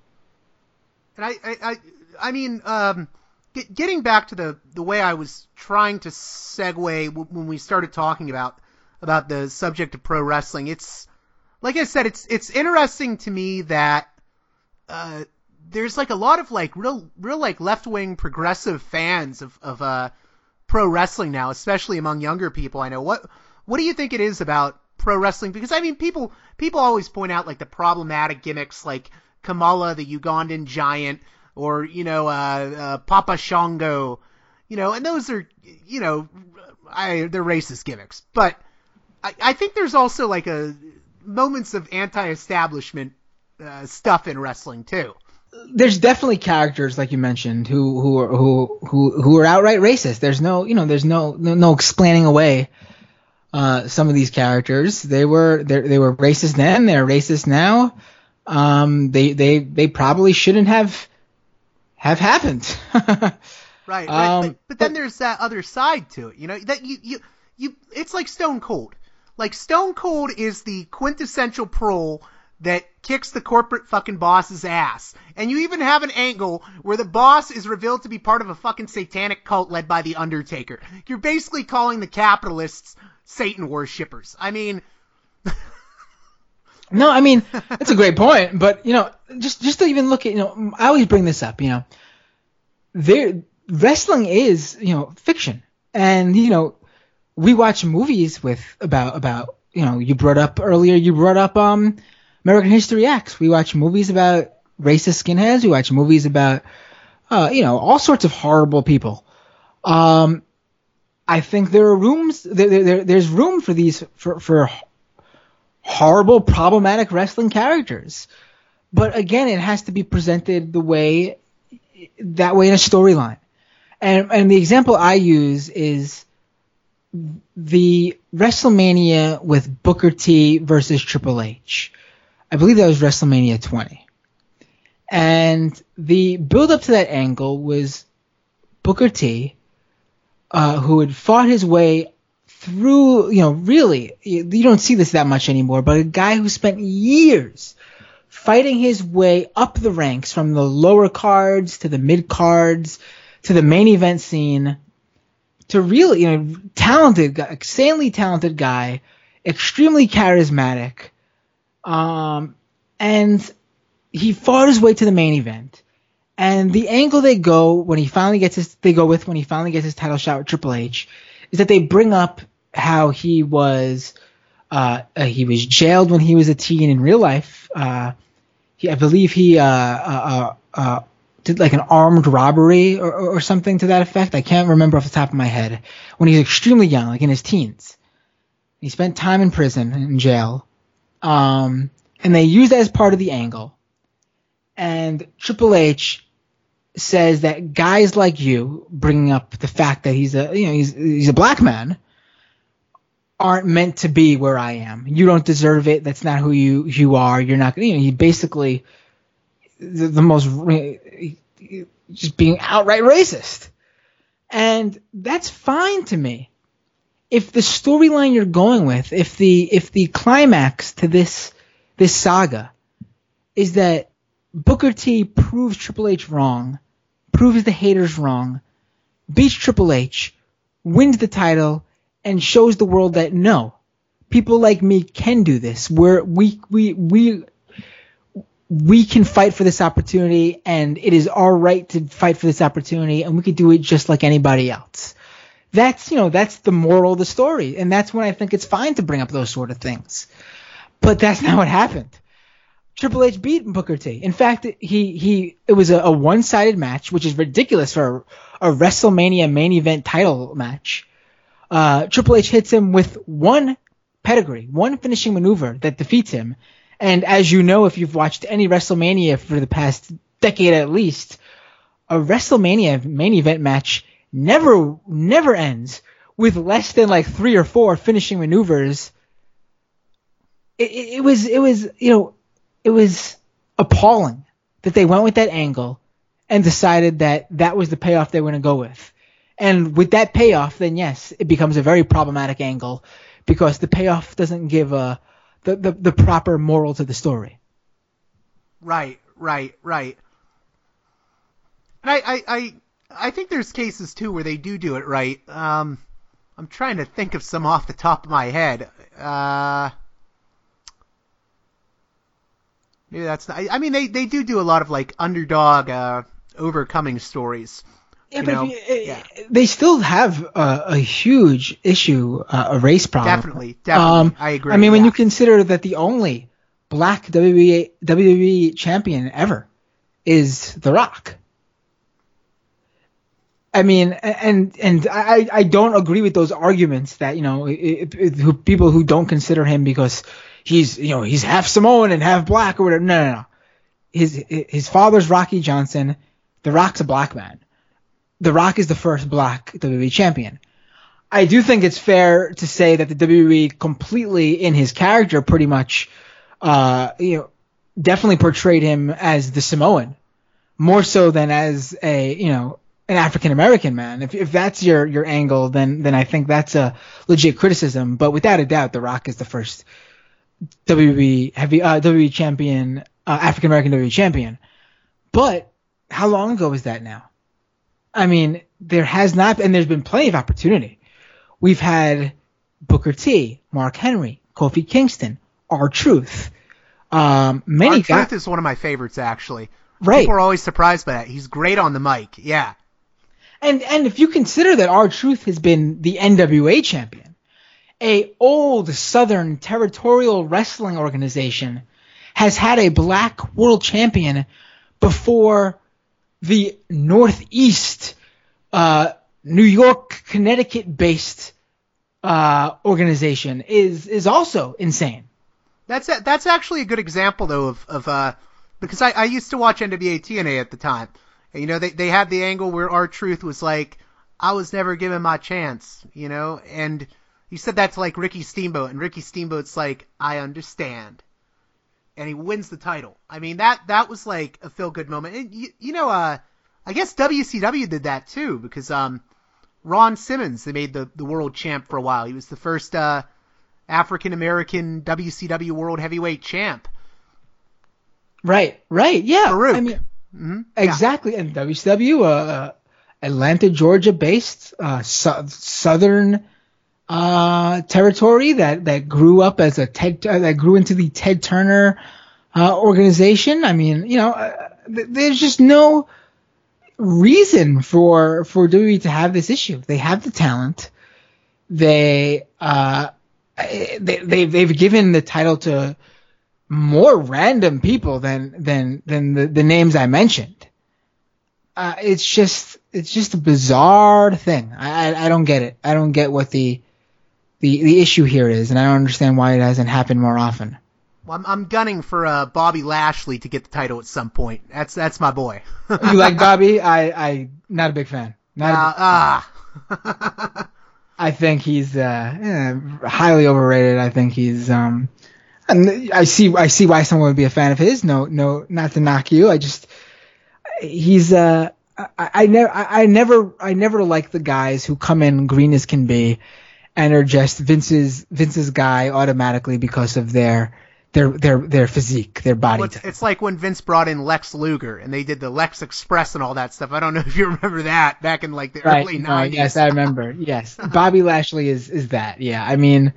And I, I, I, I mean, um, get, getting back to the, the way I was trying to segue w- when we started talking about, about the subject of pro wrestling, it's, like I said, it's, it's interesting to me that, uh, there's like a lot of like real, real like left-wing progressive fans of, of, uh, pro wrestling now, especially among younger people. I know. What, what do you think it is about pro wrestling? Because I mean, people, people always point out like the problematic gimmicks like Kamala, the Ugandan giant, or, you know, uh, uh, Papa Shango, you know, and those are, you know, I, they're racist gimmicks, but I, I think there's also like a moments of anti-establishment, uh, stuff in wrestling too.
There's definitely characters, like you mentioned, who who are who who who are outright racist. There's no, you know, there's no no, no explaining away uh, some of these characters. They were they they were racist then. They're racist now. Um, they they they probably shouldn't have have happened.
Right, right.
Um,
but, but then there's that other side to it. You know, that you you you. It's like Stone Cold. Like Stone Cold is the quintessential pro that kicks the corporate fucking boss's ass. And you even have an angle where the boss is revealed to be part of a fucking satanic cult led by The Undertaker. You're basically calling the capitalists Satan worshippers. I mean...
No, I mean, that's a great point. But, you know, just just to even look at, you know, I always bring this up, you know. There, wrestling is, you know, fiction. And, you know, we watch movies with, about, about, you know, you brought up earlier, you brought up, um... American History X. We watch movies about racist skinheads. We watch movies about, uh, you know, all sorts of horrible people. Um, I think there are rooms, there, there, there's room for these, for, for horrible, problematic wrestling characters. But again, it has to be presented the way, that way in a storyline. And, and the example I use is the WrestleMania with Booker T versus Triple H. I believe that was WrestleMania twenty. And the build up to that angle was Booker T, uh, who had fought his way through, you know, really, you don't see this that much anymore, but a guy who spent years fighting his way up the ranks from the lower cards to the mid cards to the main event scene to really, you know, talented, insanely talented guy, extremely charismatic. Um, and he fought his way to the main event, and the angle they go when he finally gets his, they go with when he finally gets his title shot with Triple H is that they bring up how he was, uh, uh he was jailed when he was a teen in real life. Uh, he, I believe he, uh, uh, uh, did like an armed robbery or, or something to that effect. I can't remember off the top of my head when he was extremely young, like in his teens. He spent time in prison, in jail. Um, and they used that as part of the angle. And Triple H says that guys like you, bringing up the fact that he's a, you know, he's he's a black man, aren't meant to be where I am. You don't deserve it. That's not who you you are. You're not. You know, he basically the, the most just being outright racist, and that's fine to me. If the storyline you're going with, if the if the climax to this this saga is that Booker T proves Triple H wrong, proves the haters wrong, beats Triple H, wins the title, and shows the world that no, people like me can do this. We're, we we we we can fight for this opportunity, and it is our right to fight for this opportunity, and we could do it just like anybody else. That's, you know, that's the moral of the story, and that's when I think it's fine to bring up those sort of things. But that's not what happened. Triple H beat Booker T. In fact, he he it was a, a one-sided match, which is ridiculous for a, a WrestleMania main event title match. Uh, Triple H hits him with one pedigree, one finishing maneuver that defeats him. And as you know, if you've watched any WrestleMania for the past decade at least, a WrestleMania main event match never never ends with less than like three or four finishing maneuvers. It, it, it was it was you know. It was appalling that they went with that angle and decided that that was the payoff they were going to go with. And with that payoff, then yes, it becomes a very problematic angle because the payoff doesn't give a, the, the, the proper moral to the story.
Right, right, right. And I, I, I, I think there's cases too where they do do it right. Um, I'm trying to think of some off the top of my head. Uh... Maybe that's not, I mean, they, they do do a lot of like underdog uh, overcoming stories.
Yeah,
you
but
know?
if you,
yeah.
They still have a, a huge issue, uh, a race problem.
Definitely, definitely.
Um,
I agree.
I mean,
yeah.
when you consider that the only black W W E, W W E champion ever is The Rock. I mean, and and I, I don't agree with those arguments that, you know, it, it, who, people who don't consider him because he's, you know, he's half Samoan and half black or whatever. No, no, no. His his father's Rocky Johnson. The Rock's a black man. The Rock is the first black W W E champion. I do think it's fair to say that the W W E completely in his character pretty much, uh, you know, definitely portrayed him as the Samoan, more so than as a, you know, an African American man. If if that's your your angle, then then I think that's a legit criticism. But without a doubt, The Rock is the first W W E heavy uh, W W E champion, uh, African American W W E champion. But how long ago was that now? I mean, there has not, and there's been plenty of opportunity. We've had Booker T, Mark Henry, Kofi Kingston, R-Truth. Um, many
R-Truth
guys,
is one of my favorites, actually.
Right.
People are always surprised by that. He's great on the mic. Yeah.
And and if you consider that R-Truth has been the N W A champion, a old Southern territorial wrestling organization has had a black world champion before the Northeast, uh, New York, Connecticut-based uh, organization is is also insane.
That's a, that's actually a good example, though, of, of uh, because I, I used to watch N W A T N A at the time. And, you know, they, they had the angle where R-Truth was like, I was never given my chance, you know, and he said that to like Ricky Steamboat, and Ricky Steamboat's like, I understand. And he wins the title. I mean, that, that was like a feel-good moment. And you, you know, uh, I guess W C W did that too, because um, Ron Simmons, they made the, the world champ for a while. He was the first uh, African-American W C W world heavyweight champ.
Right, right, yeah.
Farouk.
I mean,
Mm-hmm.
exactly. And W C W, uh, Atlanta, Georgia-based, uh, su- Southern uh, territory that, that grew up as a Ted, uh, that grew into the Ted Turner uh, organization. I mean, you know, uh, th- there's just no reason for for W W E to have this issue. They have the talent. They uh, they they've, they've given the title to more random people than than than the, the names I mentioned. Uh, it's just it's just a bizarre thing. I, I I don't get it. I don't get what the the the issue here is, and I don't understand why it hasn't happened more often.
Well, I'm, I'm gunning for uh, Bobby Lashley to get the title at some point. That's that's my boy.
You like Bobby? I I not a big fan. Not
uh,
a big
ah.
I think he's uh, eh, highly overrated. I think he's um, and I see I see why someone would be a fan of his. No, no, not to knock you. I just he's uh, I, I never I, I never I never like the guys who come in green as can be, and are just Vince's Vince's guy automatically because of their their their their physique, their body.
Well, it's, it's like when Vince brought in Lex Luger and they did the Lex Express and all that stuff. I don't know if you remember that back in like the
right,
early
no,
nineties.
Yes, I remember. Yes, Bobby Lashley is is that. Yeah, I mean,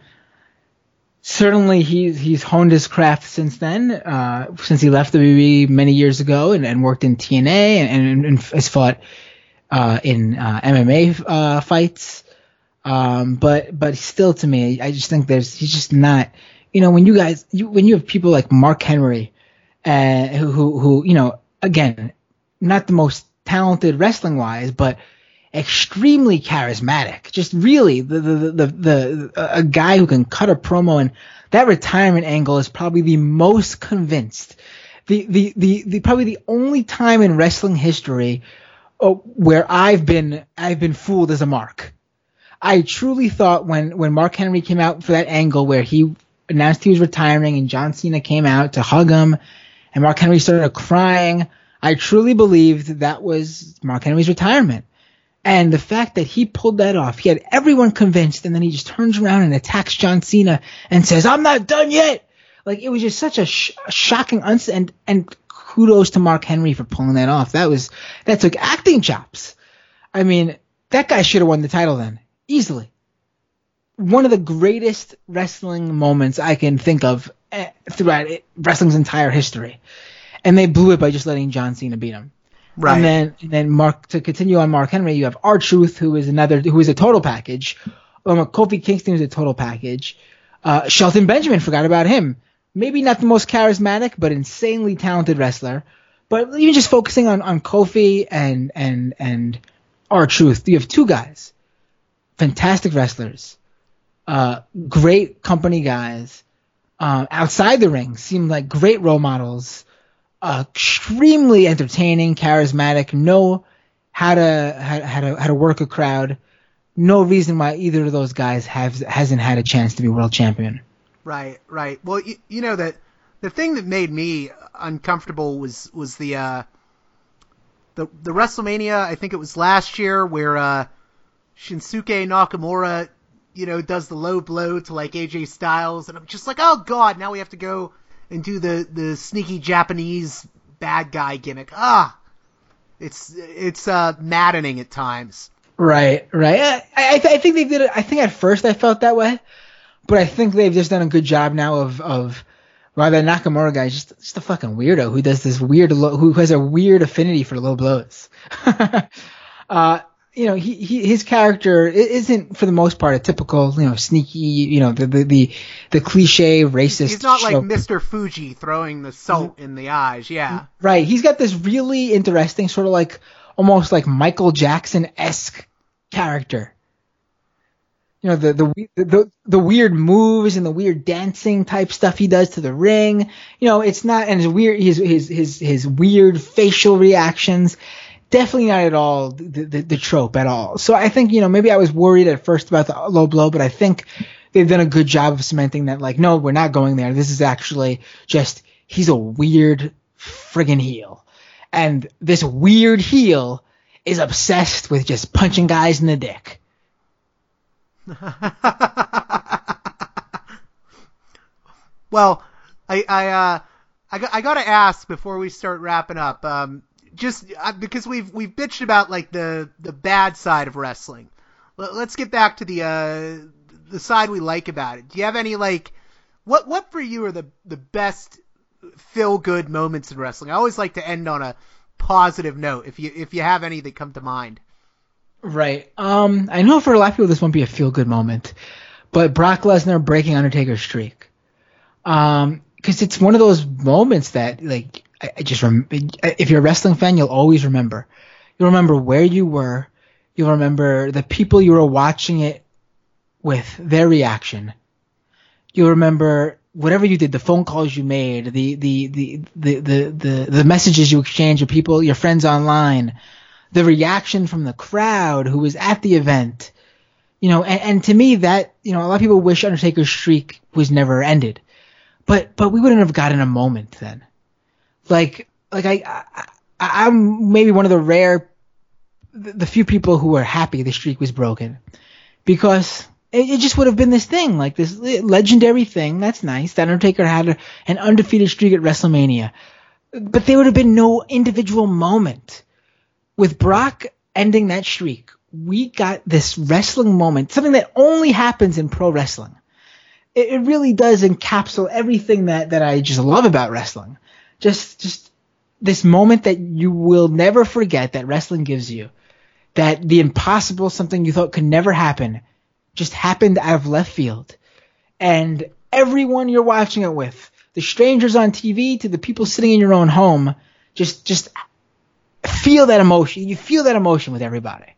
certainly he's he's honed his craft since then. Uh, since he left the W W E many years ago and, and worked in T N A and, and, and has fought uh, in uh, M M A uh, fights. Um, but but still, to me, I just think there's he's just not. You know, when you guys, you, when you have people like Mark Henry, uh, who, who, who, you know, again, not the most talented wrestling wise, but extremely charismatic. Just really the, the, the, the, the, a guy who can cut a promo, and that retirement angle is probably the most convinced. The, the, the, the probably the only time in wrestling history uh, where I've been, I've been fooled as a mark. I truly thought when, when Mark Henry came out for that angle where he announced he was retiring and John Cena came out to hug him and Mark Henry started crying, I truly believed that was Mark Henry's retirement. And the fact that he pulled that off, he had everyone convinced, and then he just turns around and attacks John Cena and says, "I'm not done yet." Like, it was just such a, sh- a shocking uns- and and kudos to Mark Henry for pulling that off. That was that took acting chops. I mean, that guy should have won the title then, easily. One of the greatest wrestling moments I can think of eh, throughout it, wrestling's entire history. And they blew it by just letting John Cena beat him.
Right.
And then, and then Mark, to continue on Mark Henry, you have R-Truth, who is another, who is a total package. Um, Kofi Kingston is a total package. Uh, Shelton Benjamin, forgot about him. Maybe not the most charismatic, but insanely talented wrestler. But even just focusing on, on Kofi and, and, and R-Truth, you have two guys. Fantastic wrestlers. Uh, great company guys, um, outside the ring seem like great role models, uh, extremely entertaining, charismatic, know how to, how, how to, how to work a crowd. No reason why either of those guys have, hasn't had a chance to be world champion.
Right, right. Well, you, you know that the thing that made me uncomfortable was, was the, uh, the, the WrestleMania, I think it was last year, where, uh, Shinsuke Nakamura, you know, does the low blow to like A J Styles, and I'm just like, oh god, now we have to go and do the, the sneaky Japanese bad guy gimmick. Ah, it's it's uh, maddening at times.
Right, right. I I, th- I think they did it. I think at first I felt that way, but I think they've just done a good job now of of well, that Nakamura guy is just just a fucking weirdo who does this weird lo- who has a weird affinity for low blows. uh. You know, he, he his character isn't for the most part a typical, you know, sneaky, you know, the the the, the cliche racist.
He's not like
show.
Mister Fuji throwing the salt in the eyes. Yeah,
right. He's got this really interesting, sort of like almost like Michael Jackson-esque character. You know, the the the the weird moves and the weird dancing type stuff he does to the ring. You know, it's not and his weird his his his his weird facial reactions. Definitely not at all the, the, the trope at all. So I think, you know, maybe I was worried at first about the low blow, but I think they've done a good job of cementing that, like, no, we're not going there. This is actually just, he's a weird friggin' heel. And this weird heel is obsessed with just punching guys in the dick.
Well, I, I, uh, I, got, I gotta ask before we start wrapping up, um, just uh, because we've we've bitched about like the, the bad side of wrestling. L- let's get back to the uh, the side we like about it. Do you have any like what what for you are the the best feel good moments in wrestling? I always like to end on a positive note. If you if you have any that come to mind.
Right. Um. I know for a lot of people this won't be a feel good moment, but Brock Lesnar breaking Undertaker's streak. Um. Because it's one of those moments that like. I just rem- if you're a wrestling fan, you'll always remember. You'll remember where you were. You'll remember the people you were watching it with their reaction. You'll remember whatever you did, the phone calls you made, the the the the the the, the messages you exchanged with people, your friends online, the reaction from the crowd who was at the event. You know, and, and to me that, you know, a lot of people wish Undertaker's streak was never ended. But but we wouldn't have gotten a moment then. Like like I, I I'm maybe one of the rare the, the few people who were happy the streak was broken. Because it, it just would have been this thing, like this legendary thing. That's nice. That Undertaker had a, an undefeated streak at WrestleMania. But there would have been no individual moment. With Brock ending that streak, we got this wrestling moment, something that only happens in pro wrestling. It, it really does encapsulate everything that, that I just love about wrestling. Just, just this moment that you will never forget that wrestling gives you. That the impossible, something you thought could never happen, just happened out of left field. And everyone you're watching it with, the strangers on T V to the people sitting in your own home, just just feel that emotion. You feel that emotion with everybody.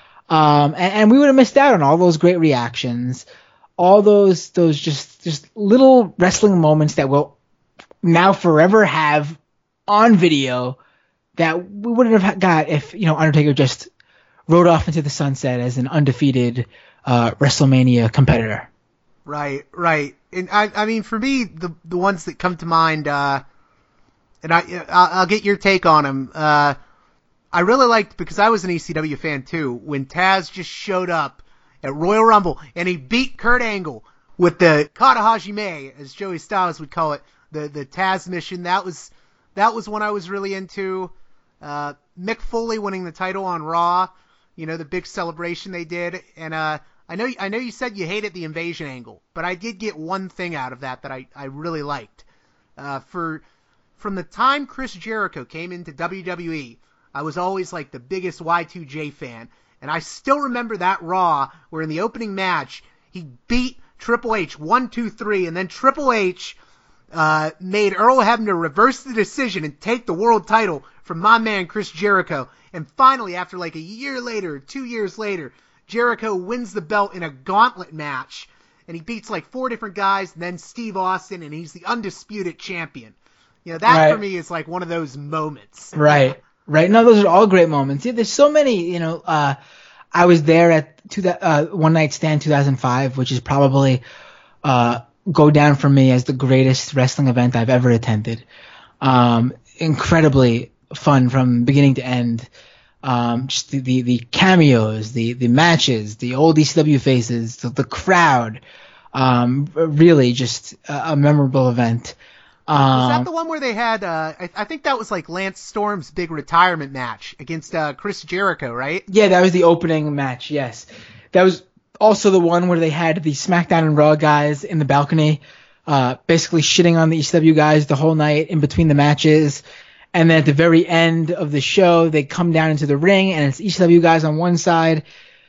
Um, and, and we would have missed out on all those great reactions, all those those just just little wrestling moments that we'll now forever have on video that we wouldn't have got if, you know, Undertaker just rode off into the sunset as an undefeated uh, WrestleMania competitor.
Right, right. And I, I mean, for me, the the ones that come to mind, uh, and I, I'll, I'll get your take on them. Uh, I really liked, because I was an E C W fan too, when Taz just showed up at Royal Rumble and he beat Kurt Angle with the Kata Hajime, as Joey Styles would call it, the the Taz mission. That was that was one I was really into. Uh, Mick Foley winning the title on Raw. You know, the big celebration they did. And uh, I know I know you said you hated the invasion angle, but I did get one thing out of that that I, I really liked. Uh, for From the time Chris Jericho came into W W E, I was always like the biggest Y two J fan. And I still remember that Raw where in the opening match, he beat Triple H one, two, three, and then Triple H uh, made Earl Hebner reverse the decision and take the world title from my man Chris Jericho. And finally, after like a year later, two years later, Jericho wins the belt in a gauntlet match. And he beats like four different guys, and then Steve Austin, and he's the undisputed champion. You know, that
right.
for me is like one of those moments.
Right, right. No, those are all great moments. Yeah, there's so many, you know, uh, I was there at two, uh, One Night Stand two thousand five, which is probably uh, go down for me as the greatest wrestling event I've ever attended. Um, incredibly fun from beginning to end. Um, just the, the, the cameos, the, the matches, the old E C W faces, the, the crowd. Um, really just a, a memorable event. Um,
was that the one where they had, uh, I, I think that was like Lance Storm's big retirement match against uh, Chris Jericho, right?
Yeah, that was the opening match, yes. That was also the one where they had the SmackDown and Raw guys in the balcony, uh, basically shitting on the E C W guys the whole night in between the matches. And then at the very end of the show, they come down into the ring, and it's E C W guys on one side,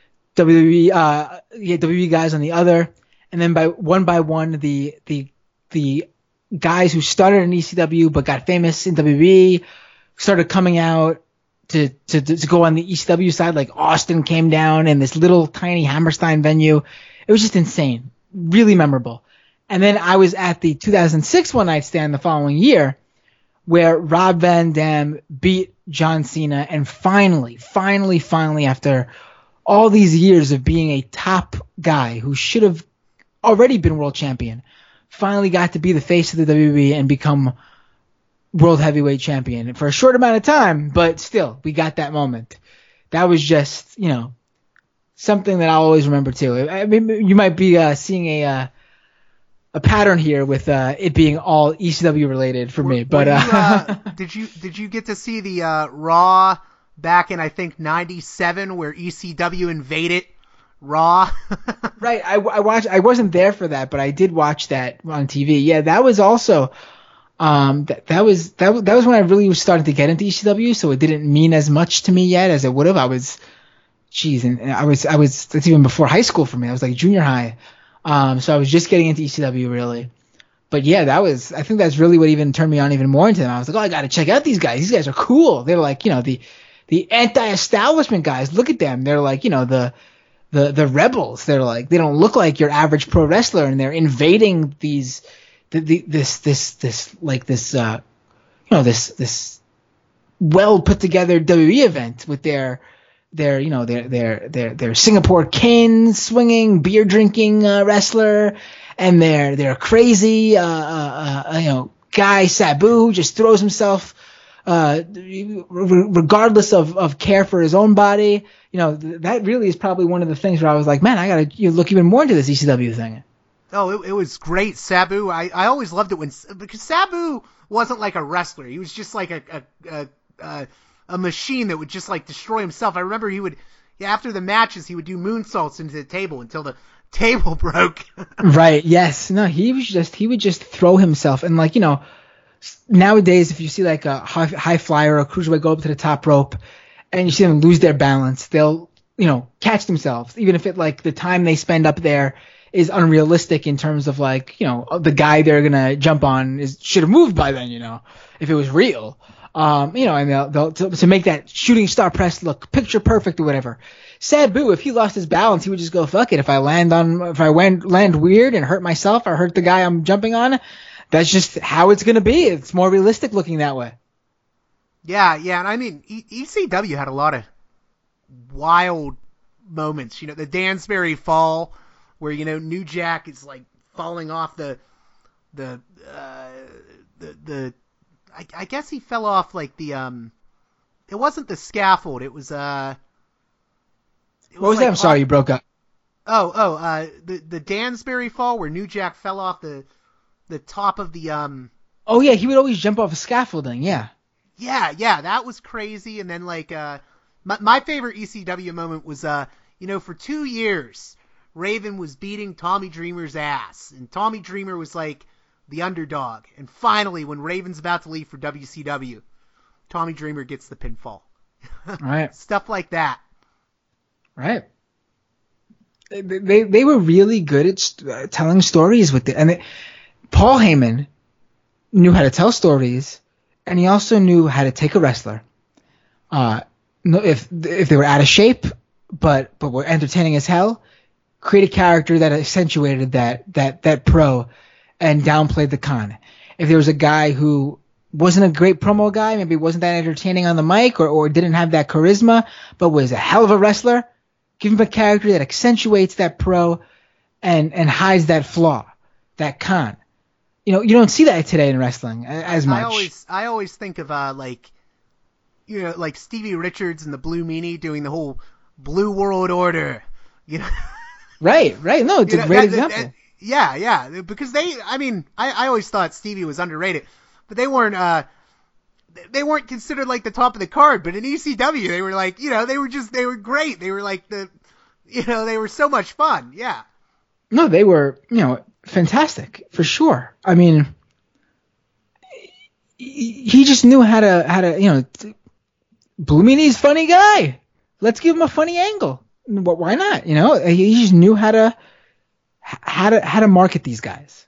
W W E, uh, yeah, W W E guys on the other. And then by one by one, the the the guys who started in E C W but got famous in W W E started coming out to to to go on the E C W side. Like Austin came down in this little tiny Hammerstein venue. It was just insane, really memorable. And then I was at the two thousand six One Night Stand the following year, where Rob Van Dam beat John Cena, and finally, finally, finally, after all these years of being a top guy who should have already been world champion, finally got to be the face of the W W E and become world heavyweight champion for a short amount of time, but still, we got that moment. That was just, you know, something that I'll always remember too. I mean, you might be uh, seeing a uh, a pattern here with uh, it being all E C W related for me. But
you,
uh,
uh, did you did you get to see the uh, Raw back in I think ninety-seven where E C W invaded Raw?
Right, I, I watched. I wasn't there for that, but I did watch that on T V. Yeah, that was also um that that was that was, that was when I really was starting to get into E C W. So it didn't mean as much to me yet as it would have. I was, geez, and I was I was that's even before high school for me. I was like junior high. Um, so I was just getting into E C W really. But yeah, that was, I think that's really what even turned me on even more into them. I was like, oh, I got to check out these guys. These guys are cool. They're like, you know, the, the anti-establishment guys. Look at them. They're like, you know, the, the the rebels. They're like, they don't look like your average pro wrestler, and they're invading these the, the, this this this like this uh you know this this well put together W W E event with their their you know their their their their Singapore cane swinging, beer drinking uh, wrestler, and their their crazy uh, uh, uh you know guy Sabu who just throws himself uh regardless of of care for his own body. You know, th- that really is probably one of the things where I was like, man, I gotta you know, look even more into this E C W thing.
Oh, it, it was great, Sabu. I, I always loved it when because Sabu wasn't like a wrestler. He was just like a a, a, a a machine that would just like destroy himself. I remember he would yeah, after the matches he would do moonsaults into the table until the table broke.
Right. Yes. No. He was just he would just throw himself, and like you know, nowadays if you see like a high, high flyer or a cruiserweight go up to the top rope, and you see them lose their balance, they'll you know catch themselves, even if it like the time they spend up there is unrealistic in terms of like, you know, the guy they're going to jump on is should have moved by then, you know, if it was real. Um, you know, and they'll, they'll to, to make that shooting star press look picture perfect or whatever. Sabu, if he lost his balance, he would just go, fuck it. If I land on, if I went, land weird and hurt myself or hurt the guy I'm jumping on, that's just how it's going to be. It's more realistic looking that way.
Yeah, yeah. And I mean, e- ECW had a lot of wild moments. You know, the Dansbury fall, where, you know, New Jack is like falling off the, the, uh, the, the, I, I guess he fell off like the, um, it wasn't the scaffold. It was, uh, it was
what was
like
that? I'm
off,
sorry, you broke up.
Oh, oh, uh, the, the Dansbury fall where New Jack fell off the, the top of the, um.
Oh yeah, he would always jump off a scaffolding. Yeah.
Yeah, yeah, that was crazy. And then like, uh, my, my favorite E C W moment was, uh, you know, for two years, Raven was beating Tommy Dreamer's ass, and Tommy Dreamer was like the underdog. And finally, when Raven's about to leave for W C W, Tommy Dreamer gets the pinfall.
Right.
Stuff like that.
Right. They they, they were really good at st- telling stories with it, and it, Paul Heyman knew how to tell stories, and he also knew how to take a wrestler, uh, if if they were out of shape, but but were entertaining as hell. Create a character that accentuated that that that pro and downplayed the con. If there was a guy who wasn't a great promo guy, maybe wasn't that entertaining on the mic, or, or didn't have that charisma, but was a hell of a wrestler, give him a character that accentuates that pro and and hides that flaw, that con. You know, you don't see that today in wrestling as much.
I always I always think of uh like you know like Stevie Richards and the Blue Meanie doing the whole Blue World Order, you know.
Right, right. No, it's
you
a
know,
great
that,
example.
That, yeah, yeah. Because they, I mean, I, I always thought Stevie was underrated, but they weren't, uh, they weren't considered like the top of the card. But in E C W, they were like, you know, they were just, they were great. They were like the, you know, they were so much fun. Yeah.
No, they were, you know, fantastic for sure. I mean, he just knew how to, how to, you know, Blue Meanie's funny guy. Let's give him a funny angle. Why not? You know, he just knew how to how to how to market these guys.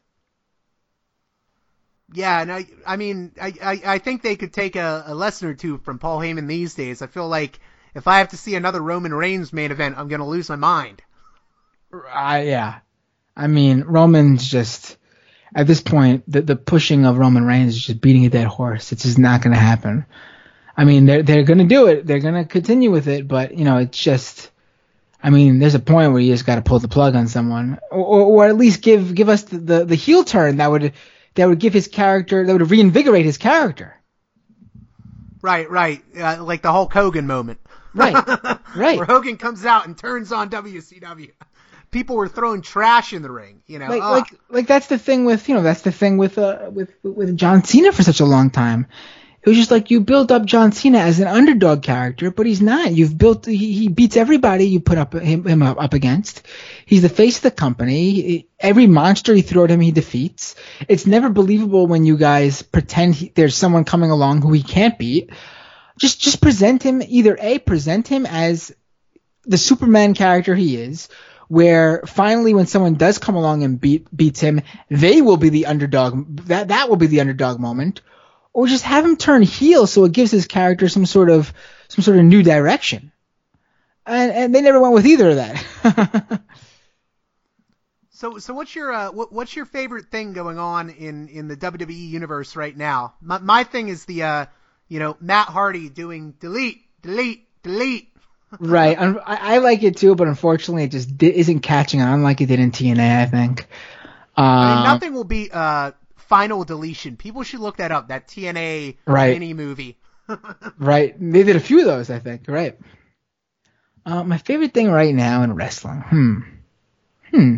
Yeah, and I I mean I, I, I think they could take a, a lesson or two from Paul Heyman these days. I feel like if I have to see another Roman Reigns main event, I'm gonna lose my mind.
Uh, yeah, I mean Roman's just at this point the the pushing of Roman Reigns is just beating a dead horse. It's just not gonna happen. I mean they're they're gonna do it. They're gonna continue with it, but you know it's just. I mean, there's a point where you just got to pull the plug on someone, or, or, or at least give give us the, the, the heel turn that would that would give his character that would reinvigorate his character.
Right, right, uh, like the Hulk Hogan moment.
Right, right.
Where Hogan comes out and turns on W C W. People were throwing trash in the ring, you know.
Like,
oh.
like, like that's the thing with you know that's the thing with uh with with John Cena for such a long time. It was just like you built up John Cena as an underdog character, but he's not. You've built he, he beats everybody you put up him, him up, up against. He's the face of the company. Every monster you throw at him, he defeats. It's never believable when you guys pretend he, there's someone coming along who he can't beat. Just just present him either A, present him as the Superman character he is, where finally when someone does come along and beat beats him, they will be the underdog. That that will be the underdog moment. Or just have him turn heel so it gives his character some sort of some sort of new direction. and and they never went with either of that.
So, so what's your uh, what, what's your favorite thing going on in, in the W W E universe right now? My my thing is the uh, you know, Matt Hardy doing delete, delete, delete.
Right. I, I like it too, but unfortunately, it just di- isn't catching on like it did in T N A. I think. Um,
I mean, nothing will beat uh, Final Deletion. People should look that up. That T N A
right.
mini movie.
Right. They did a few of those, I think. Right. Uh, my favorite thing right now in wrestling. Hmm. Hmm.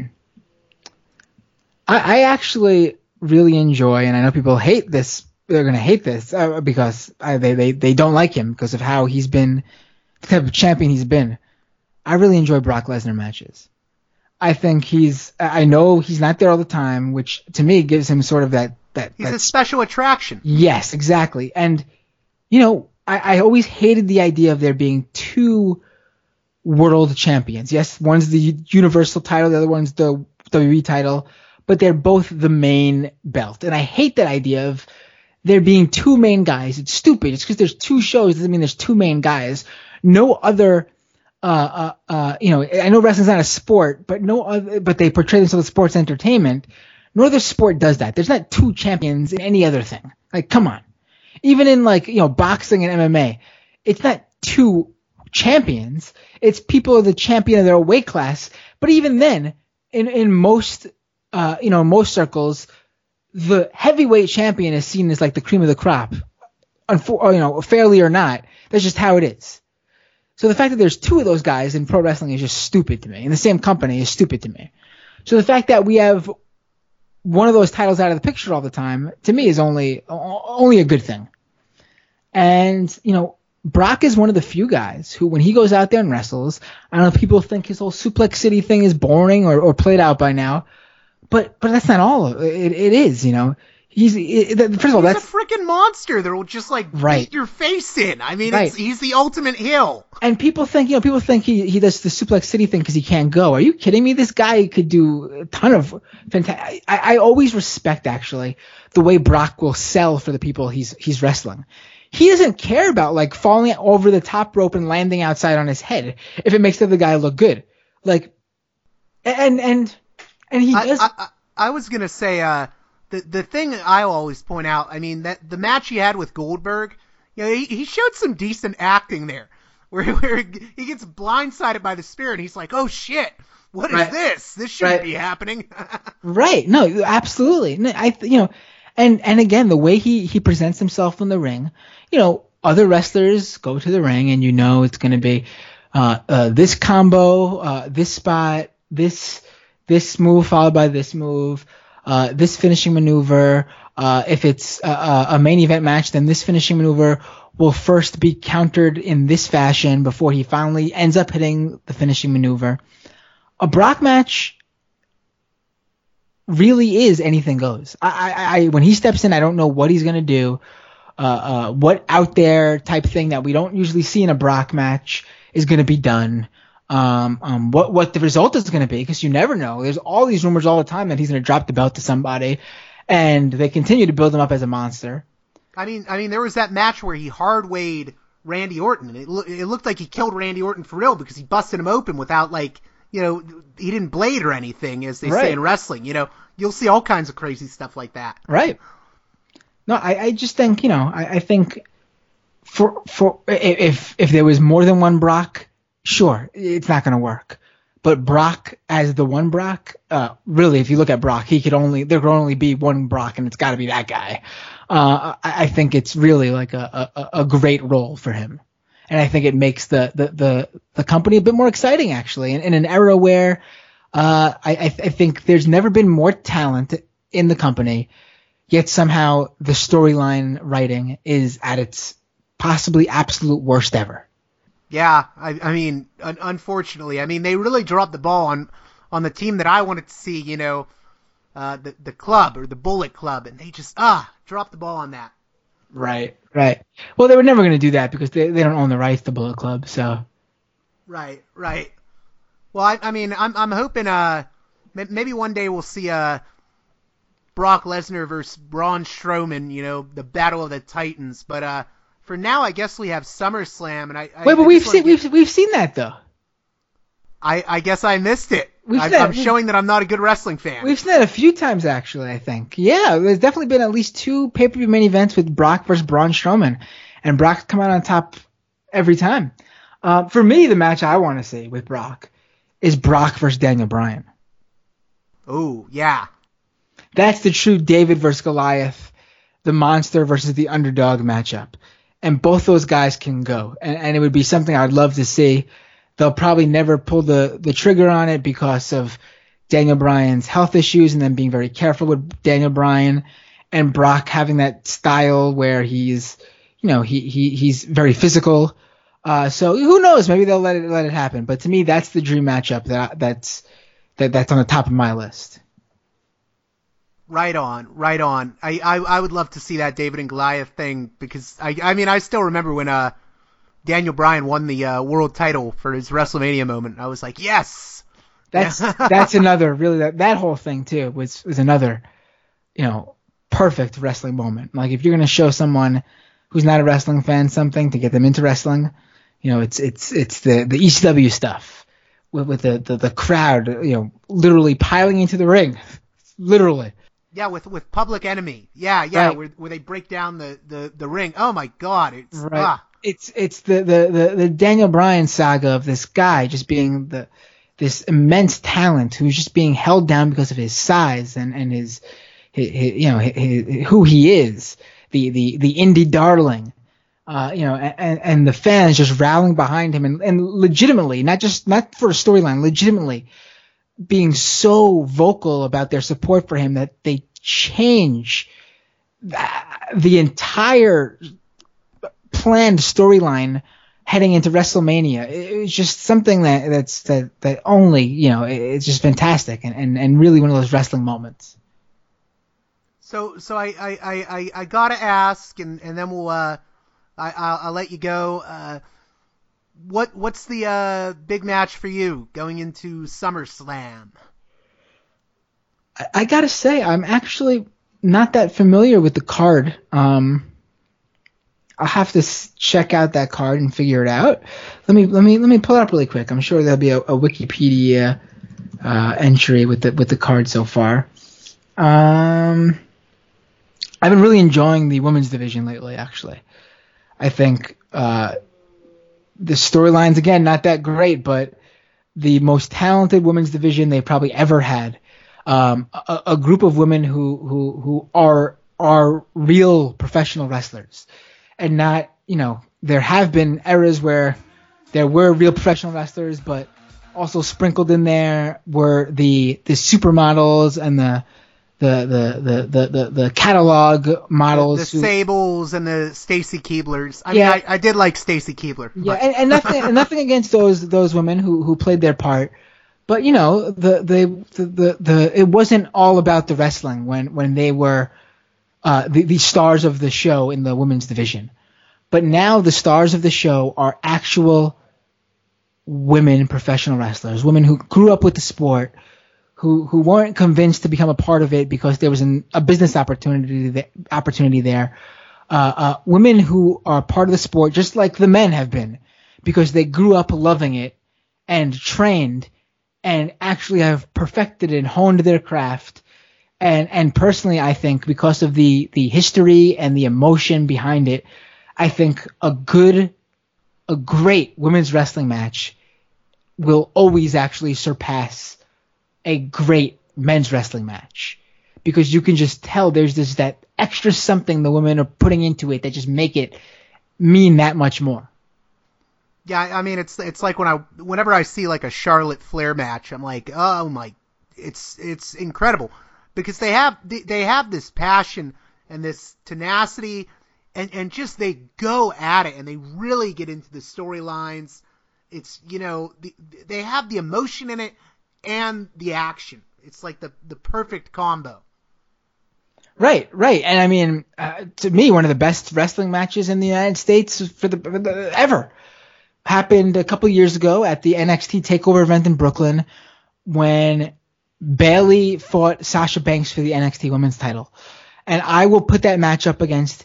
I, I actually really enjoy, and I know people hate this. They're gonna hate this uh, because I, they they they don't like him because of how he's been, the type of champion he's been. I really enjoy Brock Lesnar matches. I think he's. I know he's not there all the time, which to me gives him sort of that that.
He's
that,
a special attraction.
Yes, exactly. And you know, I, I always hated the idea of there being two world champions. Yes, one's the Universal title, the other one's the W W E title, but they're both the main belt. And I hate that idea of there being two main guys. It's stupid. It's because there's two shows doesn't mean there's two main guys. No other, uh, uh, uh, you know, I know wrestling's not a sport, but no other, but they portray themselves as sports entertainment. No other sport does that. There's not two champions in any other thing. Like, come on. Even in like, you know, boxing and M M A, it's not two champions. It's people are the champion of their weight class. But even then, in, in most, uh, you know, most circles, the heavyweight champion is seen as like the cream of the crop. Unfor- you know, fairly or not, that's just how it is. So the fact that there's two of those guys in pro wrestling is just stupid to me. In the same company is stupid to me. So the fact that we have one of those titles out of the picture all the time, to me, is only only a good thing. And, you know, Brock is one of the few guys who, when he goes out there and wrestles, I don't know if people think his whole Suplex City thing is boring or, or played out by now, but but that's not all. It, it is, you know. He's it, first of all,
he's
that's
a freaking monster that will just like
right.
beat your face in. I mean,
right.
it's, he's the ultimate heel.
And people think, you know, people think he, he does the Suplex City thing because he can't go. Are you kidding me? This guy could do a ton of fantastic. I, I always respect actually the way Brock will sell for the people he's he's wrestling. He doesn't care about like falling over the top rope and landing outside on his head if it makes the other guy look good. Like, and and and he
I,
does.
I, I, I was gonna say, uh, the the thing I always point out. I mean, that the match he had with Goldberg, you know, he, he showed some decent acting there, where where he gets blindsided by the spear and he's like, oh shit. What is
right.
this? This shouldn't
right.
be happening.
Right. No, absolutely. No, I, you know, and, and again, the way he, he presents himself in the ring, you know, other wrestlers go to the ring and you know it's going to be, uh, uh, this combo, uh, this spot, this, this move followed by this move, uh, this finishing maneuver. Uh, if it's a, a main event match, then this finishing maneuver will first be countered in this fashion before he finally ends up hitting the finishing maneuver. A Brock match really is anything goes. I, I, I, when he steps in, I don't know what he's gonna do. Uh, uh, what out there type thing that we don't usually see in a Brock match is gonna be done. Um, um, what what the result is gonna be, because you never know. There's all these rumors all the time that he's gonna drop the belt to somebody, and they continue to build him up as a monster.
I mean, I mean, there was that match where he hard weighed Randy Orton, and it, lo- it looked like he killed Randy Orton for real because he busted him open without like. You know, he didn't blade or anything, as they
right.
say in wrestling. You know, you'll see all kinds of crazy stuff like that.
Right. No, I, I just think, you know, I, I think for for if if there was more than one Brock, sure, it's not going to work. But Brock as the one Brock, uh, really, if you look at Brock, he could only there could only be one Brock, and it's got to be that guy. Uh, I, I think it's really like a, a a great role for him. And I think it makes the, the, the, the company a bit more exciting, actually, in, in an era where uh, I, I, th- I think there's never been more talent in the company, yet somehow the storyline writing is at its possibly absolute worst ever.
Yeah, I, I mean, un- unfortunately, I mean, they really dropped the ball on on the team that I wanted to see, you know, uh, the the club or the Bullet Club, and they just ah dropped the ball on that.
Right, right. Well, they were never going to do that because they they don't own the rights to Bullet Club, so.
Right, right. Well, I, I mean, I'm I'm hoping uh maybe one day we'll see uh Brock Lesnar versus Braun Strowman, you know, the Battle of the Titans. But uh for now, I guess we have SummerSlam, and I, I
wait, but
I
we've
just
seen
wanna get...
we've we've seen that though.
I, I guess I missed it.
We've
I,
said-
I'm showing that I'm not a good wrestling fan.
We've seen it a few times, actually, I think. Yeah, there's definitely been at least two pay-per-view main events with Brock versus Braun Strowman, and Brock's come out on top every time. Uh, for me, the match I want to see with Brock is Brock versus Daniel Bryan.
Oh, yeah.
That's the true David versus Goliath, the monster versus the underdog matchup. And both those guys can go. And, and it would be something I'd love to see. They'll probably never pull the, the trigger on it because of Daniel Bryan's health issues and them being very careful with Daniel Bryan, and Brock having that style where he's, you know, he, he he's very physical. Uh, so who knows? Maybe they'll let it let it happen. But to me, that's the dream matchup that that's that that's on the top of my list.
Right on, right on. I, I, I would love to see that David and Goliath thing because I I mean I still remember when uh Daniel Bryan won the uh, world title for his WrestleMania moment. I was like, yes.
That's that's another really that, that whole thing too was was another, you know, perfect wrestling moment. Like if you're gonna show someone who's not a wrestling fan something to get them into wrestling, you know, it's it's it's the, the E C W stuff with, with the, the the crowd, you know, literally piling into the ring, literally.
Yeah, with with Public Enemy. Yeah, yeah,
Right.
where where they break down the, the, the ring. Oh my God, it's
Right.
ah.
It's it's the, the, the, the Daniel Bryan saga of this guy just being the this immense talent who's just being held down because of his size and and his, his, his you know his, his, who he is, the the the indie darling, uh you know, and and the fans just rallying behind him and, and legitimately, not just not for a storyline, legitimately being so vocal about their support for him that they change the entire planned storyline heading into WrestleMania. It's just something that that's that that only, you know, it's just fantastic and, and, and really one of those wrestling moments.
So so I I, I, I, I gotta ask, and, and then we'll uh I I'll, I'll let you go. Uh, what what's the uh big match for you going into SummerSlam?
I, I gotta say, I'm actually not that familiar with the card. Um, I'll have to s- check out that card and figure it out. Let me let me let me pull it up really quick. I'm sure there'll be a, a Wikipedia uh, entry with the with the card so far. Um, I've been really enjoying the women's division lately. Actually, I think uh, the storylines again not that great, but the most talented women's division they've probably ever had. Um, a, a group of women who who who are are real professional wrestlers. And not, you know, there have been eras where there were real professional wrestlers, but also sprinkled in there were the the supermodels and the the the the the, the, the catalog models.
The, the
who,
Sables and the Stacy Keeblers. I
Yeah.
mean, I, I did like Stacy Keebler.
yeah,
but-
and, and nothing and nothing against those those women who, who played their part, but you know, the the, the the the it wasn't all about the wrestling when when they were uh, the the stars of the show in the women's division. But now the stars of the show are actual women professional wrestlers, women who grew up with the sport, who who weren't convinced to become a part of it because there was an, a business opportunity th- opportunity there. Uh, uh, women who are part of the sport, just like the men have been, because they grew up loving it and trained and actually have perfected and honed their craft. And and personally, I think because of the the history and the emotion behind it, I think a good, a great women's wrestling match will always actually surpass a great men's wrestling match, because you can just tell there's this that extra something the women are putting into it that just make it mean that much more.
Yeah, I mean, it's it's like when I whenever I see like a Charlotte Flair match, I'm like, oh my, it's it's incredible because they have they have this passion and this tenacity. And and just they go at it and they really get into the storylines. It's, you know, the, they have the emotion in it and the action. It's like the, the perfect combo.
Right, right. And I mean, uh, to me, one of the best wrestling matches in the United States for the, for the ever happened a couple years ago at the N X T TakeOver event in Brooklyn when Bayley fought Sasha Banks for the N X T Women's title. And I will put that match up against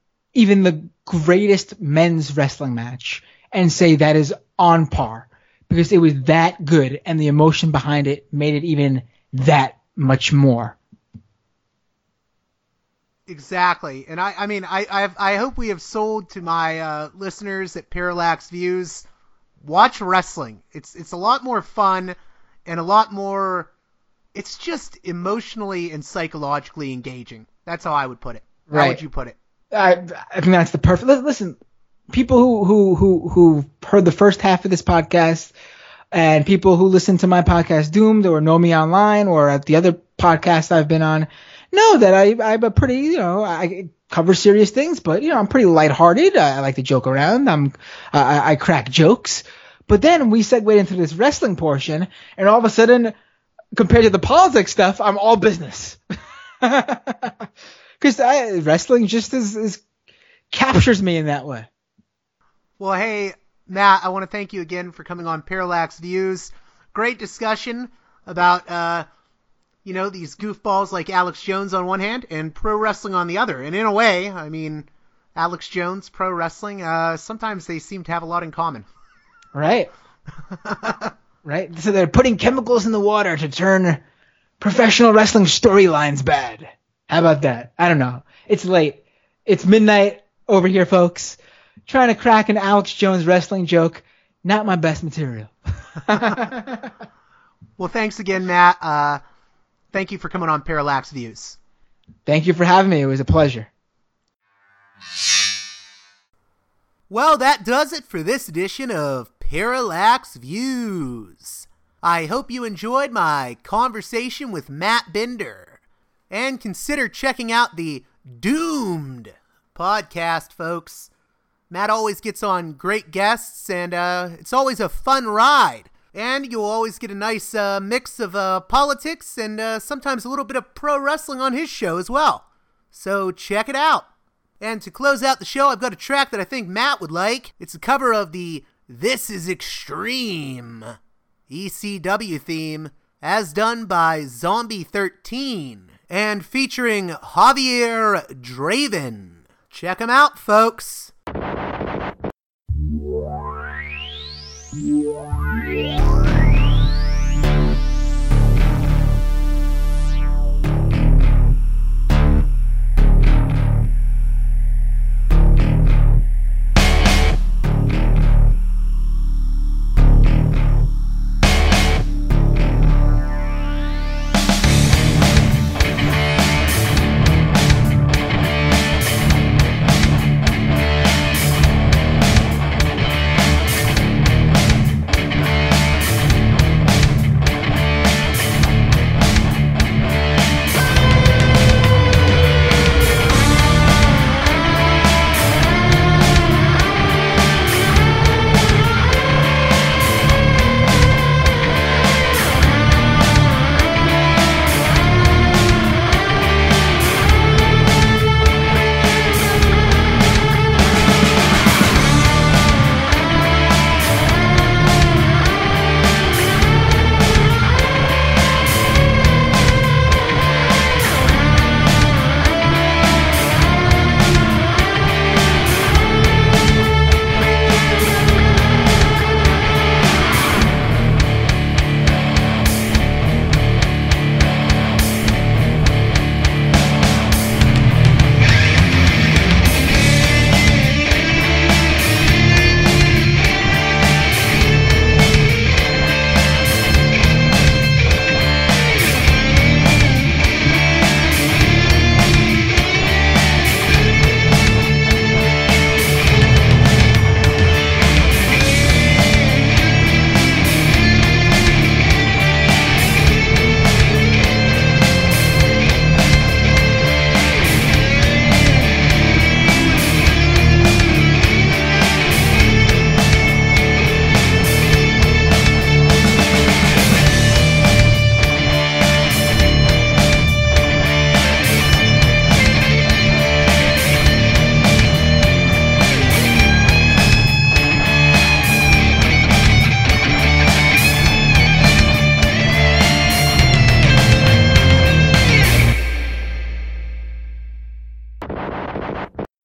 even the greatest men's wrestling match and say that is on par because it was that good, and the emotion behind it made it even that much more.
Exactly. And I, I mean, I, I've, I hope we have sold to my uh, listeners at Parallax Views, watch wrestling. It's, it's a lot more fun and a lot more, it's just emotionally and psychologically engaging. That's how I would put it. How
Right.
would you put it?
I, I think that's the perfect. Listen, people who who who who heard the first half of this podcast, and people who listen to my podcast Doomed or know me online or at the other podcasts I've been on, know that I I'm a pretty, you know, I cover serious things, but you know I'm pretty lighthearted. I, I like to joke around. I'm I, I crack jokes. But then we segued into this wrestling portion, and all of a sudden, compared to the politics stuff, I'm all business. Because wrestling just is, is captures me in that way.
Well, hey, Matt, I want to thank you again for coming on Parallax Views. Great discussion about, uh, you know, these goofballs like Alex Jones on one hand and pro wrestling on the other. And in a way, I mean, Alex Jones, pro wrestling, uh, sometimes they seem to have a lot in common.
Right. Right. So they're putting chemicals in the water to turn professional wrestling storylines bad. How about that? I don't know. It's late. It's midnight over here, folks. Trying to crack an Alex Jones wrestling joke. Not my best material.
Well, thanks again, Matt. Uh, thank you for coming on Parallax Views.
Thank you for having me. It was a pleasure.
Well, that does it for this edition of Parallax Views. I hope you enjoyed my conversation with Matt Binder. And consider checking out the Doomed podcast, folks. Matt always gets on great guests, and uh, it's always a fun ride. And you'll always get a nice uh, mix of uh, politics and uh, sometimes a little bit of pro wrestling on his show as well. So check it out. And to close out the show, I've got a track that I think Matt would like. It's a cover of the This Is Extreme E C W theme, as done by Zombie thirteen. And featuring Javier Draven. Check him out, folks.